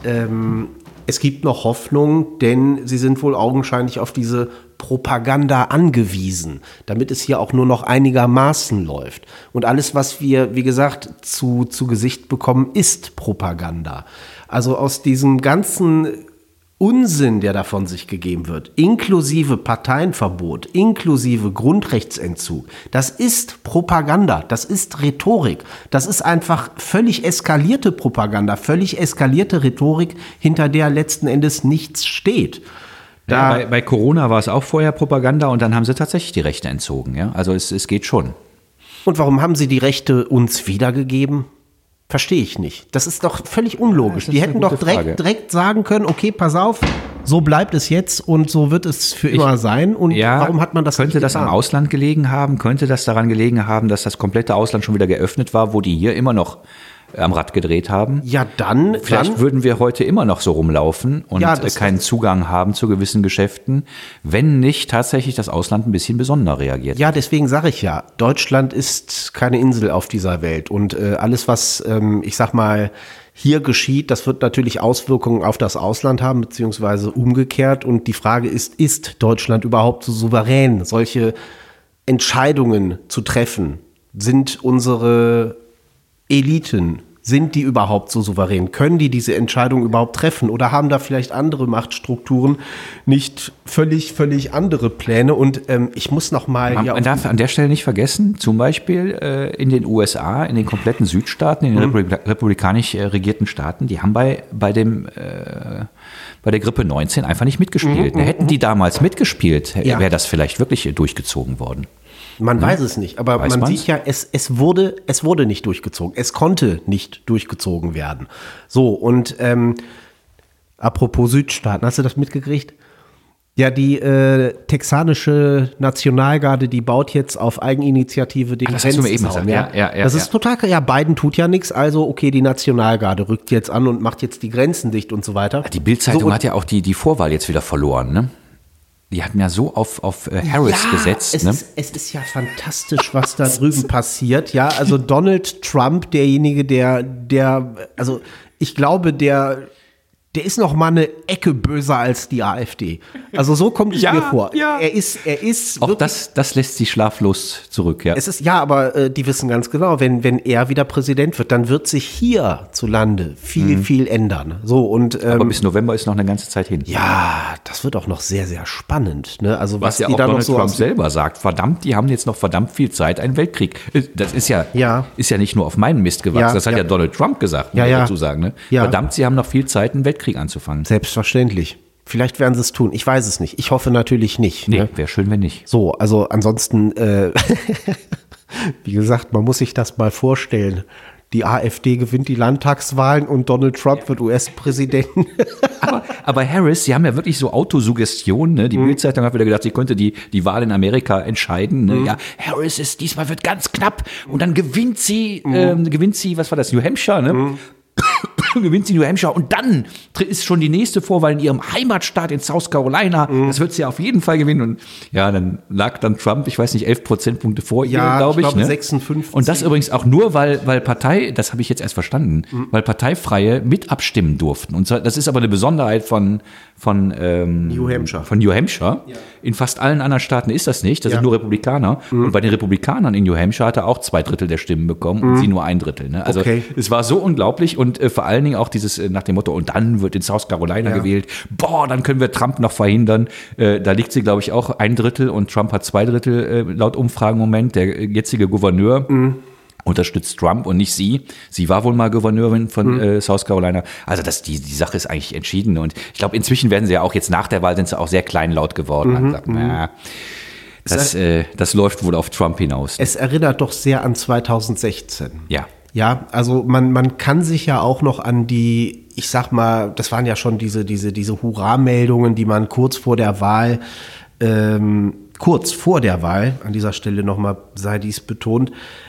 es gibt noch Hoffnung, denn sie sind wohl augenscheinlich auf diese Propaganda angewiesen, damit es hier auch nur noch einigermaßen läuft. Und alles, was wir, wie gesagt, zu Gesicht bekommen, ist Propaganda. Also aus diesem ganzen Unsinn, der da von sich gegeben wird, inklusive Parteienverbot, inklusive Grundrechtsentzug, das ist Propaganda, das ist Rhetorik, das ist einfach völlig eskalierte Propaganda, völlig eskalierte Rhetorik, hinter der letzten Endes nichts steht. Bei Corona war es auch vorher Propaganda und dann haben sie tatsächlich die Rechte entzogen. Ja? Also es geht schon. Und warum haben sie die Rechte uns wiedergegeben? Verstehe ich nicht. Das ist doch völlig unlogisch. Die hätten doch direkt sagen können, okay, pass auf, so bleibt es jetzt und so wird es für immer sein. Und warum hat man das nicht getan? Könnte das am Ausland gelegen haben? Könnte das daran gelegen haben, dass das komplette Ausland schon wieder geöffnet war, wo die hier immer noch am Rad gedreht haben? Ja, dann. Vielleicht würden wir heute immer noch so rumlaufen und keinen Zugang haben zu gewissen Geschäften, wenn nicht tatsächlich das Ausland ein bisschen besonder reagiert. Ja, deswegen sage ich ja, Deutschland ist keine Insel auf dieser Welt und alles, was, ich sag mal, hier geschieht, das wird natürlich Auswirkungen auf das Ausland haben, beziehungsweise umgekehrt. Und die Frage ist Deutschland überhaupt so souverän, solche Entscheidungen zu treffen? Sind unsere Eliten, sind die überhaupt so souverän? Können die diese Entscheidung überhaupt treffen? Oder haben da vielleicht andere Machtstrukturen nicht völlig andere Pläne? Und ich muss noch mal... Man darf an der Stelle nicht vergessen, zum Beispiel in den USA, in den kompletten Südstaaten, in den republikanisch regierten Staaten, die haben bei der Grippe 19 einfach nicht mitgespielt. Hätten die damals mitgespielt, wäre das vielleicht wirklich durchgezogen worden. Man weiß es nicht, aber man sieht ja, es wurde nicht durchgezogen. Es konnte nicht durchgezogen werden. So, und apropos Südstaaten, hast du das mitgekriegt? Ja, die texanische Nationalgarde, die baut jetzt auf Eigeninitiative den Grenzzaun. Das ist total, Biden tut ja nichts, also okay, die Nationalgarde rückt jetzt an und macht jetzt die Grenzen dicht und so weiter. Die Bild-Zeitung hat ja auch die Vorwahl jetzt wieder verloren, ne? Die hatten ja so auf Harris gesetzt. Es ist ja fantastisch, was da drüben passiert. Ja, also Donald Trump, derjenige, also ich glaube, der ist noch mal eine Ecke böser als die AfD. Also so kommt es mir vor. Ja. Er ist auch das lässt sie schlaflos zurück, ja. Aber die wissen ganz genau, wenn er wieder Präsident wird, dann wird sich hierzulande viel ändern. So und aber bis November ist noch eine ganze Zeit hin. Ja, das wird auch noch sehr, sehr spannend. Ne? Also was ja auch Donald Trump selber sagt, verdammt, die haben jetzt noch verdammt viel Zeit, einen Weltkrieg. Das ist ja nicht nur auf meinen Mist gewachsen. Das hat ja Donald Trump gesagt, muss ich dazu sagen. Ne? Ja. Verdammt, sie haben noch viel Zeit, einen Weltkrieg anzufangen. Selbstverständlich. Vielleicht werden sie es tun. Ich weiß es nicht. Ich hoffe natürlich nicht. Nee, wäre schön, wenn nicht. So, also ansonsten, wie gesagt, man muss sich das mal vorstellen. die AfD gewinnt die Landtagswahlen und Donald Trump wird US-Präsident. Aber Harris, sie haben ja wirklich so Autosuggestion, ne? Die Bild-Zeitung hat wieder gedacht, sie könnte die Wahl in Amerika entscheiden. Ne? Ja, Harris diesmal wird ganz knapp und dann gewinnt sie, was war das, New Hampshire, ne? Gewinnt sie New Hampshire und dann ist schon die nächste Vorwahl in ihrem Heimatstaat in South Carolina. Das wird sie auf jeden Fall gewinnen. Und ja, dann lag dann Trump, ich weiß nicht, 11 Prozentpunkte vor ihr, glaube ich. Ne? 56. Und das übrigens auch nur, weil Partei, das habe ich jetzt erst verstanden, weil Parteifreie mit abstimmen durften. Und das ist aber eine Besonderheit von New Hampshire. Von New Hampshire. Ja. In fast allen anderen Staaten ist das nicht. Das sind nur Republikaner. Und bei den Republikanern in New Hampshire hat er auch 2/3 der Stimmen bekommen und sie nur 1/3. Ne? Also es war so unglaublich und vor allen Dingen auch dieses nach dem Motto, und dann wird in South Carolina gewählt. Boah, dann können wir Trump noch verhindern. Da liegt sie, glaube ich, auch 1/3 und Trump hat 2/3 laut Umfragen im Moment. Der jetzige Gouverneur unterstützt Trump und nicht sie. Sie war wohl mal Gouverneurin von South Carolina. Also die Sache ist eigentlich entschieden. Und ich glaube, inzwischen werden sie ja auch jetzt nach der Wahl sind sie auch sehr kleinlaut geworden. Das läuft wohl auf Trump hinaus. Es erinnert doch sehr an 2016. Ja. Ja, also man kann sich ja auch noch an die, ich sag mal, das waren ja schon diese Hurra-Meldungen, die man kurz vor der Wahl, an dieser Stelle nochmal sei dies betont,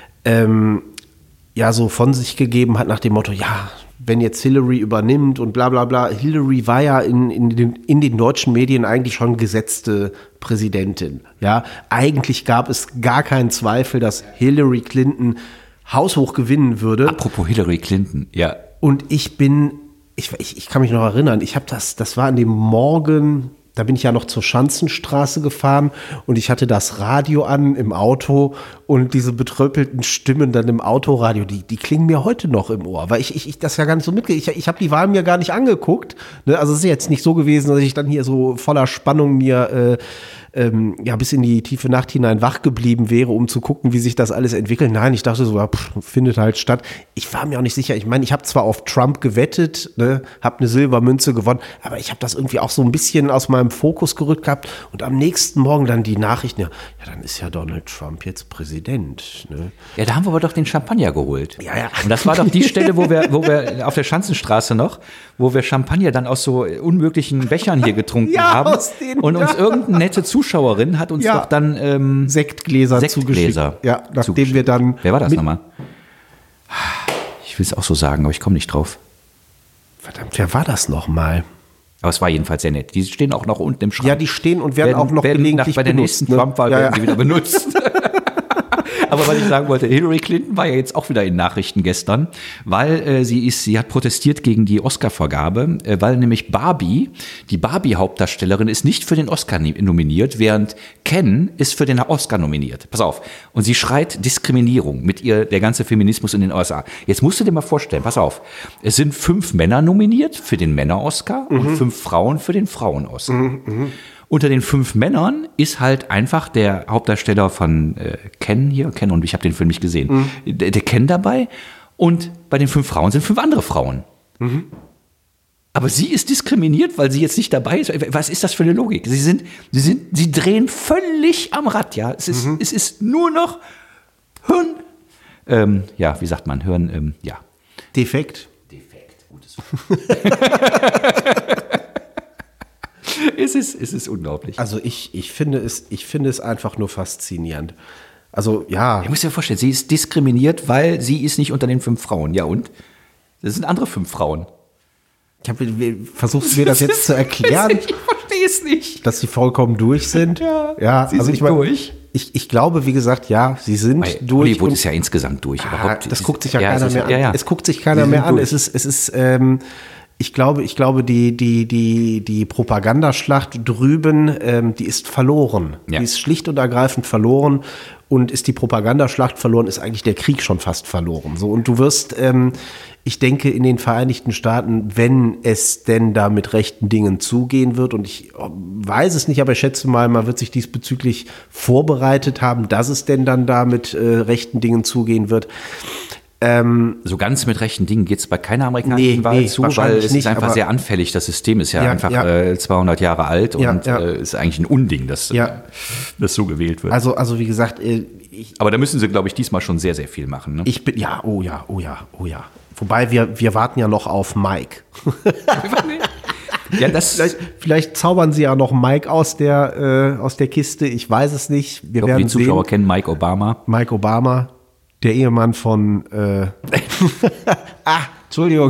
so von sich gegeben hat nach dem Motto, ja, wenn jetzt Hillary übernimmt und bla bla bla. Hillary war ja in den deutschen Medien eigentlich schon gesetzte Präsidentin. Ja, eigentlich gab es gar keinen Zweifel, dass Hillary Clinton haushoch gewinnen würde. Apropos Hillary Clinton, ja. Und ich kann mich noch erinnern, das war an dem Morgen, da bin ich ja noch zur Schanzenstraße gefahren und ich hatte das Radio an im Auto und diese betröppelten Stimmen dann im Autoradio, die klingen mir heute noch im Ohr, weil ich das ja gar nicht so mitgekriegt. Ich habe die Wahl mir gar nicht angeguckt. Ne? Also es ist jetzt nicht so gewesen, dass ich dann hier so voller Spannung mir bis in die tiefe Nacht hinein wach geblieben wäre, um zu gucken, wie sich das alles entwickelt. Nein, ich dachte so, findet halt statt. Ich war mir auch nicht sicher. Ich meine, ich habe zwar auf Trump gewettet, ne, habe eine Silbermünze gewonnen, aber ich habe das irgendwie auch so ein bisschen aus meinem Fokus gerückt gehabt. Und am nächsten Morgen dann die Nachrichten, ja, dann ist ja Donald Trump jetzt Präsident. Ne? Ja, da haben wir aber doch den Champagner geholt. Ja. Und das war doch die Stelle, wo wir auf der Schanzenstraße noch, wo wir Champagner dann aus so unmöglichen Bechern hier getrunken haben. Und uns irgendeine nette Zuschauerin hat uns doch dann Sektgläser zugeschickt. Ja, nachdem wir dann. Wer war das nochmal? Ich will es auch so sagen, aber ich komme nicht drauf. Verdammt, wer war das nochmal? Aber es war jedenfalls sehr nett. Die stehen auch noch unten im Schrank. Ja, die stehen und werden auch noch gelegentlich bei der nächsten Trump-Wahl werden sie wieder benutzt. Aber was ich sagen wollte, Hillary Clinton war ja jetzt auch wieder in Nachrichten gestern, weil sie hat protestiert gegen die Oscar-Vergabe, weil nämlich die Barbie-Hauptdarstellerin ist nicht für den Oscar nominiert, während Ken ist für den Oscar nominiert. Pass auf. Und sie schreit Diskriminierung mit ihr, der ganze Feminismus in den USA. Jetzt musst du dir mal vorstellen, pass auf. Es sind 5 Männer nominiert für den Männer-Oscar und 5 Frauen für den Frauen-Oscar. Unter den 5 Männern ist halt einfach der Hauptdarsteller von Ken, und ich habe den Film nicht gesehen, der Ken dabei, und bei den 5 Frauen sind 5 andere Frauen. Aber sie ist diskriminiert, weil sie jetzt nicht dabei ist. Was ist das für eine Logik? Sie drehen völlig am Rad, ja. Es ist nur noch Hirn, wie sagt man, Hirn, ja. Defekt, gutes Es ist unglaublich. Also ich finde es einfach nur faszinierend. Also ja. Ich muss dir vorstellen, sie ist diskriminiert, weil sie ist nicht unter den 5 Frauen. Ja und? Das sind andere 5 Frauen. Ich habe versucht, mir das jetzt zu erklären. Ich verstehe es nicht. Dass sie vollkommen durch sind. Ja, sie sind durch. Ich glaube, wie gesagt, ja, sie sind durch. Hollywood ist ja insgesamt durch. Das guckt sich ja keiner mehr an. Ja. Es guckt sich keiner mehr an. Ich glaube, die Propagandaschlacht drüben, die ist verloren. Ja. Die ist schlicht und ergreifend verloren. Und ist die Propagandaschlacht verloren, ist eigentlich der Krieg schon fast verloren. So, und du wirst, ich denke, in den Vereinigten Staaten, wenn es denn da mit rechten Dingen zugehen wird, und ich weiß es nicht, aber ich schätze mal, man wird sich diesbezüglich vorbereitet haben, dass es denn dann da mit rechten Dingen zugehen wird. So ganz mit rechten Dingen geht es bei keiner amerikanischen Wahl zu, weil es ist einfach sehr anfällig. Das System ist ja einfach 200 Jahre alt und ist eigentlich ein Unding, dass so gewählt wird. Also wie gesagt, aber da müssen sie, glaube ich, diesmal schon sehr, sehr viel machen. Ne? Oh ja. Wobei wir warten ja noch auf Mike. Ja, vielleicht zaubern sie ja noch Mike aus der Kiste. Ich weiß es nicht. Ich glaube, die Zuschauer kennen Mike Obama. Mike Obama, der Ehemann von Entschuldigung.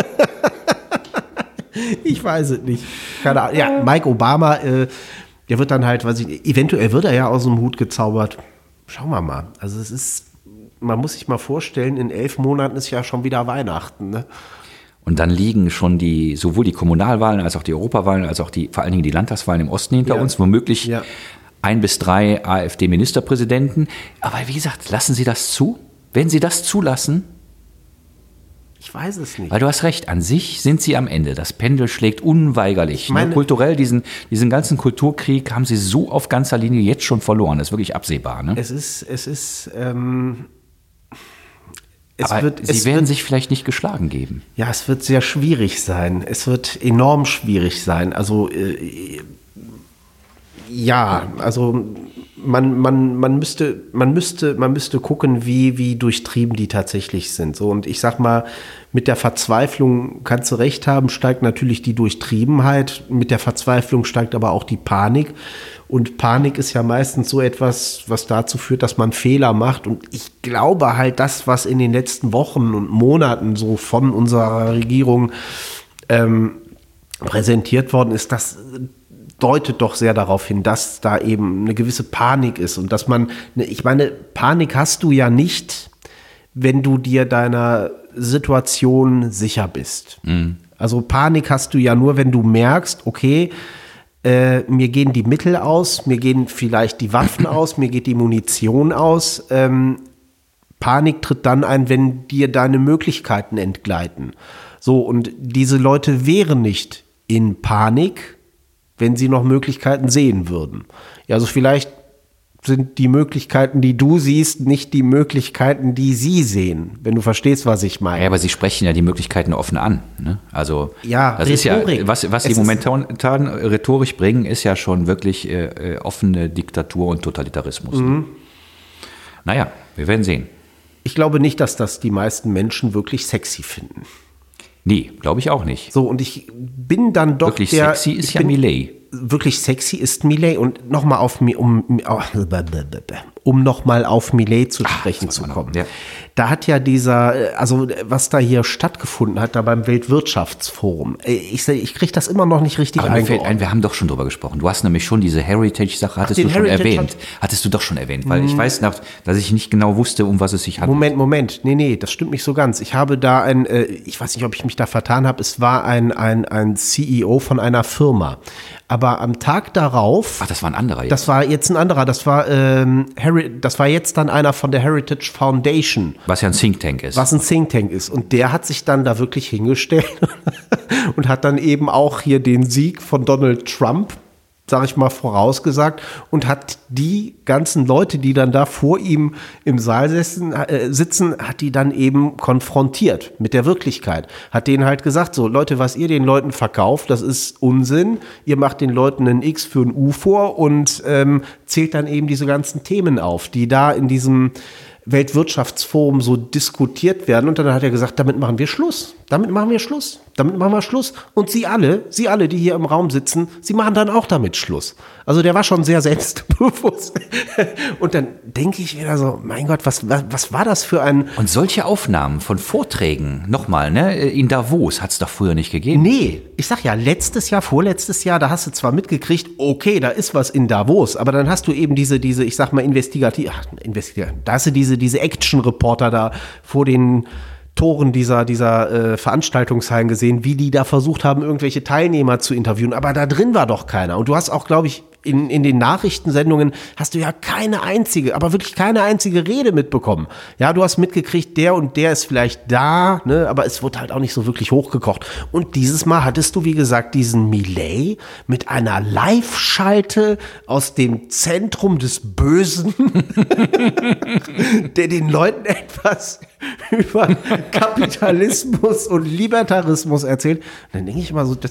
Ich weiß es nicht. Keine Ahnung. Ja, Mike Obama, der wird dann halt, eventuell wird er ja aus dem Hut gezaubert. Schauen wir mal. Also man muss sich mal vorstellen, in 11 Monaten ist ja schon wieder Weihnachten, ne? Und dann liegen schon sowohl die Kommunalwahlen als auch die Europawahlen, als auch vor allen Dingen die Landtagswahlen im Osten hinter uns, womöglich 1 bis 3 AfD-Ministerpräsidenten. Aber wie gesagt, lassen Sie das zu? Werden Sie das zulassen? Ich weiß es nicht. Weil du hast recht, an sich sind sie am Ende. Das Pendel schlägt unweigerlich. Kulturell, diesen ganzen Kulturkrieg haben sie so auf ganzer Linie jetzt schon verloren. Das ist wirklich absehbar. Ne? Sie werden sich vielleicht nicht geschlagen geben. Ja, es wird sehr schwierig sein. Es wird enorm schwierig sein. Also man müsste gucken, wie durchtrieben die tatsächlich sind. So, und ich sag mal, mit der Verzweiflung kannst du recht haben, steigt natürlich die Durchtriebenheit. Mit der Verzweiflung steigt aber auch die Panik. Und Panik ist ja meistens so etwas, was dazu führt, dass man Fehler macht. Und ich glaube halt, das, was in den letzten Wochen und Monaten so von unserer Regierung präsentiert worden ist, das deutet doch sehr darauf hin, dass da eben eine gewisse Panik ist. Und dass Panik hast du ja nicht, wenn du dir deiner Situation sicher bist. Mhm. Also Panik hast du ja nur, wenn du merkst, okay, mir gehen die Mittel aus, mir gehen vielleicht die Waffen aus, mir geht die Munition aus. Panik tritt dann ein, wenn dir deine Möglichkeiten entgleiten. So, und diese Leute wären nicht in Panik, wenn sie noch Möglichkeiten sehen würden. Ja, also vielleicht sind die Möglichkeiten, die du siehst, nicht die Möglichkeiten, die sie sehen, wenn du verstehst, was ich meine. Ja, aber sie sprechen ja die Möglichkeiten offen an. Ne? Also ja, das Rhetorik. Ist ja, was sie momentan rhetorisch bringen, ist ja schon wirklich offene Diktatur und Totalitarismus. Mhm. Ne? Naja, wir werden sehen. Ich glaube nicht, dass das die meisten Menschen wirklich sexy finden. Nee, glaube ich auch nicht. So, und ich bin dann doch wirklich sexy ist ja Milei. Wirklich sexy ist Milei. Und nochmal um nochmal auf Milei zu sprechen zu kommen. Ja. Da hat ja was da hier stattgefunden hat, da beim Weltwirtschaftsforum, ich kriege das immer noch nicht richtig eingeordnet. Mir fällt ein, wir haben doch schon drüber gesprochen. Du hast nämlich schon diese Heritage-Sache, hattest du doch schon erwähnt, weil ich weiß noch, dass ich nicht genau wusste, um was es sich handelt. Moment, nee, das stimmt nicht so ganz. Ich habe da ich weiß nicht, ob ich mich da vertan habe, es war ein CEO von einer Firma. Aber am Tag darauf. Ach, das war ein anderer jetzt. Das war jetzt ein anderer. Das war jetzt dann einer von der Heritage Foundation. Was ja ein Think Tank ist. Was ein Think Tank ist. Und der hat sich dann da wirklich hingestellt und hat dann eben auch hier den Sieg von Donald Trump, sag ich mal, vorausgesagt und hat die ganzen Leute, die dann da vor ihm im Saal sitzen, hat die dann eben konfrontiert mit der Wirklichkeit. Hat denen halt gesagt, so Leute, was ihr den Leuten verkauft, das ist Unsinn. Ihr macht den Leuten ein X für ein U vor und zählt dann eben diese ganzen Themen auf, die da in diesem Weltwirtschaftsforum so diskutiert werden. Und dann hat er gesagt, damit machen wir Schluss. Und Sie alle, die hier im Raum sitzen, Sie machen dann auch damit Schluss. Also der war schon sehr selbstbewusst. Und dann denke ich wieder so, mein Gott, was war das für ein... Und solche Aufnahmen von Vorträgen, nochmal, ne, in Davos hat es doch früher nicht gegeben. Nee, ich sag ja, vorletztes Jahr, da hast du zwar mitgekriegt, okay, da ist was in Davos, aber dann hast du eben diese ich sag mal, da hast du diese Action-Reporter da vor den Toren dieser Veranstaltungshallen gesehen, wie die da versucht haben, irgendwelche Teilnehmer zu interviewen. Aber da drin war doch keiner. Und du hast auch, glaube ich, in den Nachrichtensendungen hast du ja keine einzige, aber wirklich keine einzige Rede mitbekommen. Ja, du hast mitgekriegt, der und der ist vielleicht da, ne, aber es wurde halt auch nicht so wirklich hochgekocht. Und dieses Mal hattest du, wie gesagt, diesen Milei mit einer Live-Schalte aus dem Zentrum des Bösen, der den Leuten etwas über Kapitalismus und Libertarismus erzählt. Dann denke ich immer so,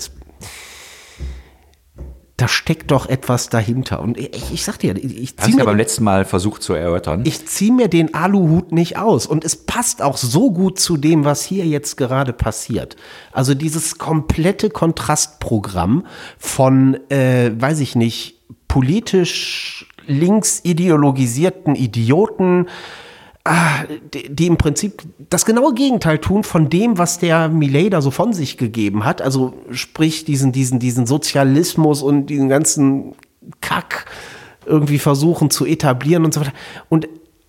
da steckt doch etwas dahinter. Und ich sag dir, ich ziehe mir beim letzten Mal versucht zu erörtern. Ich ziehe mir den Aluhut nicht aus. Und es passt auch so gut zu dem, was hier jetzt gerade passiert. Also dieses komplette Kontrastprogramm von, weiß ich nicht, politisch links ideologisierten Idioten, die im Prinzip das genaue Gegenteil tun von dem, was der Milei da so von sich gegeben hat. Also sprich diesen Sozialismus und diesen ganzen Kack irgendwie versuchen zu etablieren und so weiter. Und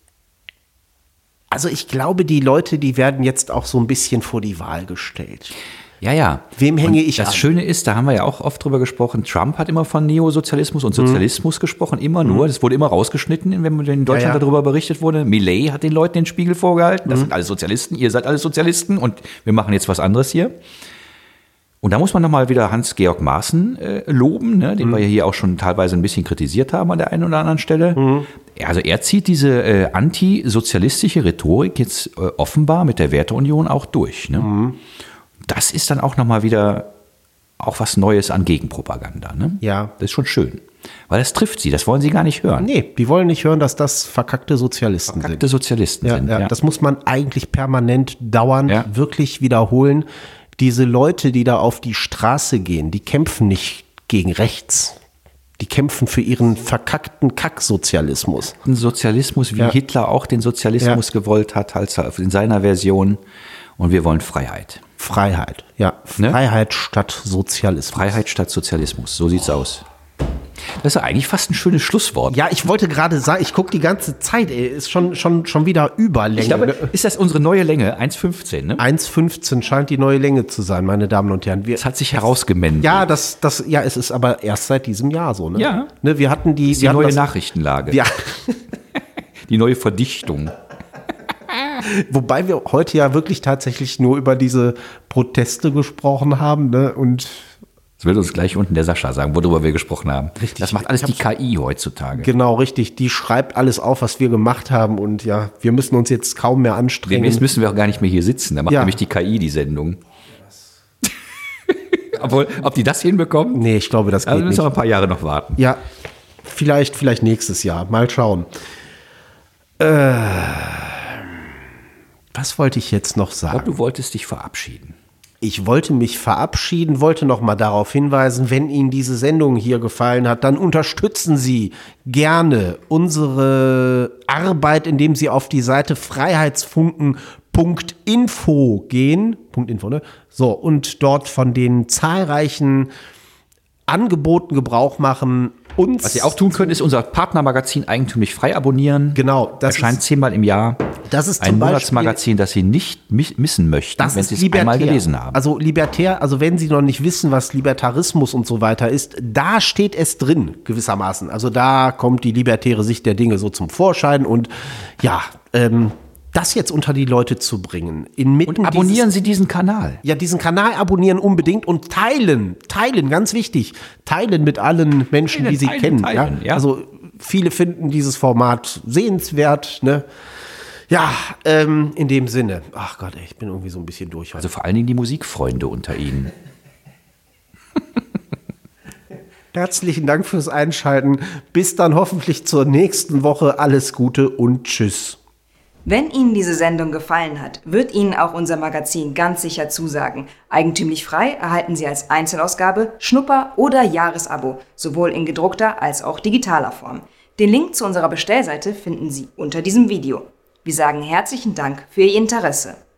also ich glaube, die Leute, die werden jetzt auch so ein bisschen vor die Wahl gestellt. Ja. Wem hänge ich an? Das Schöne ist, da haben wir ja auch oft drüber gesprochen, Trump hat immer von Neosozialismus und Sozialismus gesprochen, immer nur. Das wurde immer rausgeschnitten, wenn in Deutschland darüber berichtet wurde. Milei hat den Leuten den Spiegel vorgehalten, das sind alle Sozialisten, ihr seid alle Sozialisten und wir machen jetzt was anderes hier. Und da muss man nochmal wieder Hans-Georg Maaßen loben, ne, den wir hier auch schon teilweise ein bisschen kritisiert haben an der einen oder anderen Stelle. Also er zieht diese antisozialistische Rhetorik jetzt offenbar mit der Werteunion auch durch, ne? Das ist dann auch nochmal wieder auch was Neues an Gegenpropaganda. Ne? Ja. Das ist schon schön. Weil das trifft sie, das wollen sie gar nicht hören. Nee, die wollen nicht hören, dass das verkackte Sozialisten sind. Ja. Das muss man eigentlich permanent dauernd wirklich wiederholen. Diese Leute, die da auf die Straße gehen, die kämpfen nicht gegen rechts. Die kämpfen für ihren verkackten Kacksozialismus. Ein Sozialismus, wie Hitler auch den Sozialismus gewollt hat, als in seiner Version. Und wir wollen Freiheit. Freiheit, ja. Ne? Freiheit statt Sozialismus. Freiheit statt Sozialismus, so sieht's aus. Das ist eigentlich fast ein schönes Schlusswort. Ja, ich wollte gerade sagen, ich gucke die ganze Zeit, ist schon wieder Überlänge. Ich glaube, ist das unsere neue Länge? 1,15, ne? 1,15 scheint die neue Länge zu sein, meine Damen und Herren. Das hat sich herausgemendet. Ja, es ist aber erst seit diesem Jahr so, ne? Ja. Ne, wir hatten die neue Nachrichtenlage. Ja. Die neue Verdichtung. Wobei wir heute ja wirklich tatsächlich nur über diese Proteste gesprochen haben, ne? Und das wird uns gleich unten der Sascha sagen, worüber wir gesprochen haben. Richtig. Das macht alles die KI heutzutage. Genau, richtig. Die schreibt alles auf, was wir gemacht haben. Und ja, wir müssen uns jetzt kaum mehr anstrengen. Jetzt müssen wir auch gar nicht mehr hier sitzen. Da macht nämlich die KI die Sendung. Obwohl, ob die das hinbekommen? Nee, ich glaube, das geht nicht. Also müssen wir ein paar Jahre noch warten. Ja, vielleicht nächstes Jahr. Mal schauen. Was wollte ich jetzt noch sagen? Ich glaube, du wolltest dich verabschieden. Ich wollte mich verabschieden, wollte noch mal darauf hinweisen, wenn Ihnen diese Sendung hier gefallen hat, dann unterstützen Sie gerne unsere Arbeit, indem Sie auf die Seite freiheitsfunken.info gehen. .info, ne? So, und dort von den zahlreichen Angeboten Gebrauch machen. Was Sie auch tun können, ist unser Partnermagazin Eigentümlich Frei abonnieren. Genau. Das erscheint 10-mal im Jahr. Das ist ein Monatsmagazin, das Sie nicht missen möchten, wenn Sie es einmal gelesen haben. Also libertär, also wenn Sie noch nicht wissen, was Libertarismus und so weiter ist, da steht es drin, gewissermaßen. Also da kommt die libertäre Sicht der Dinge so zum Vorschein und ja, das jetzt unter die Leute zu bringen. Und abonnieren Sie diesen Kanal. Ja, diesen Kanal abonnieren unbedingt und teilen, ganz wichtig, teilen mit allen Menschen, die Sie kennen. Ja? Also viele finden dieses Format sehenswert, ne? Ja, in dem Sinne. Ach Gott, ich bin irgendwie so ein bisschen durch heute. Also vor allen Dingen die Musikfreunde unter Ihnen. Herzlichen Dank fürs Einschalten. Bis dann hoffentlich zur nächsten Woche. Alles Gute und tschüss. Wenn Ihnen diese Sendung gefallen hat, wird Ihnen auch unser Magazin ganz sicher zusagen. Eigentümlich frei erhalten Sie als Einzelausgabe, Schnupper- oder Jahresabo, sowohl in gedruckter als auch digitaler Form. Den Link zu unserer Bestellseite finden Sie unter diesem Video. Wir sagen herzlichen Dank für Ihr Interesse.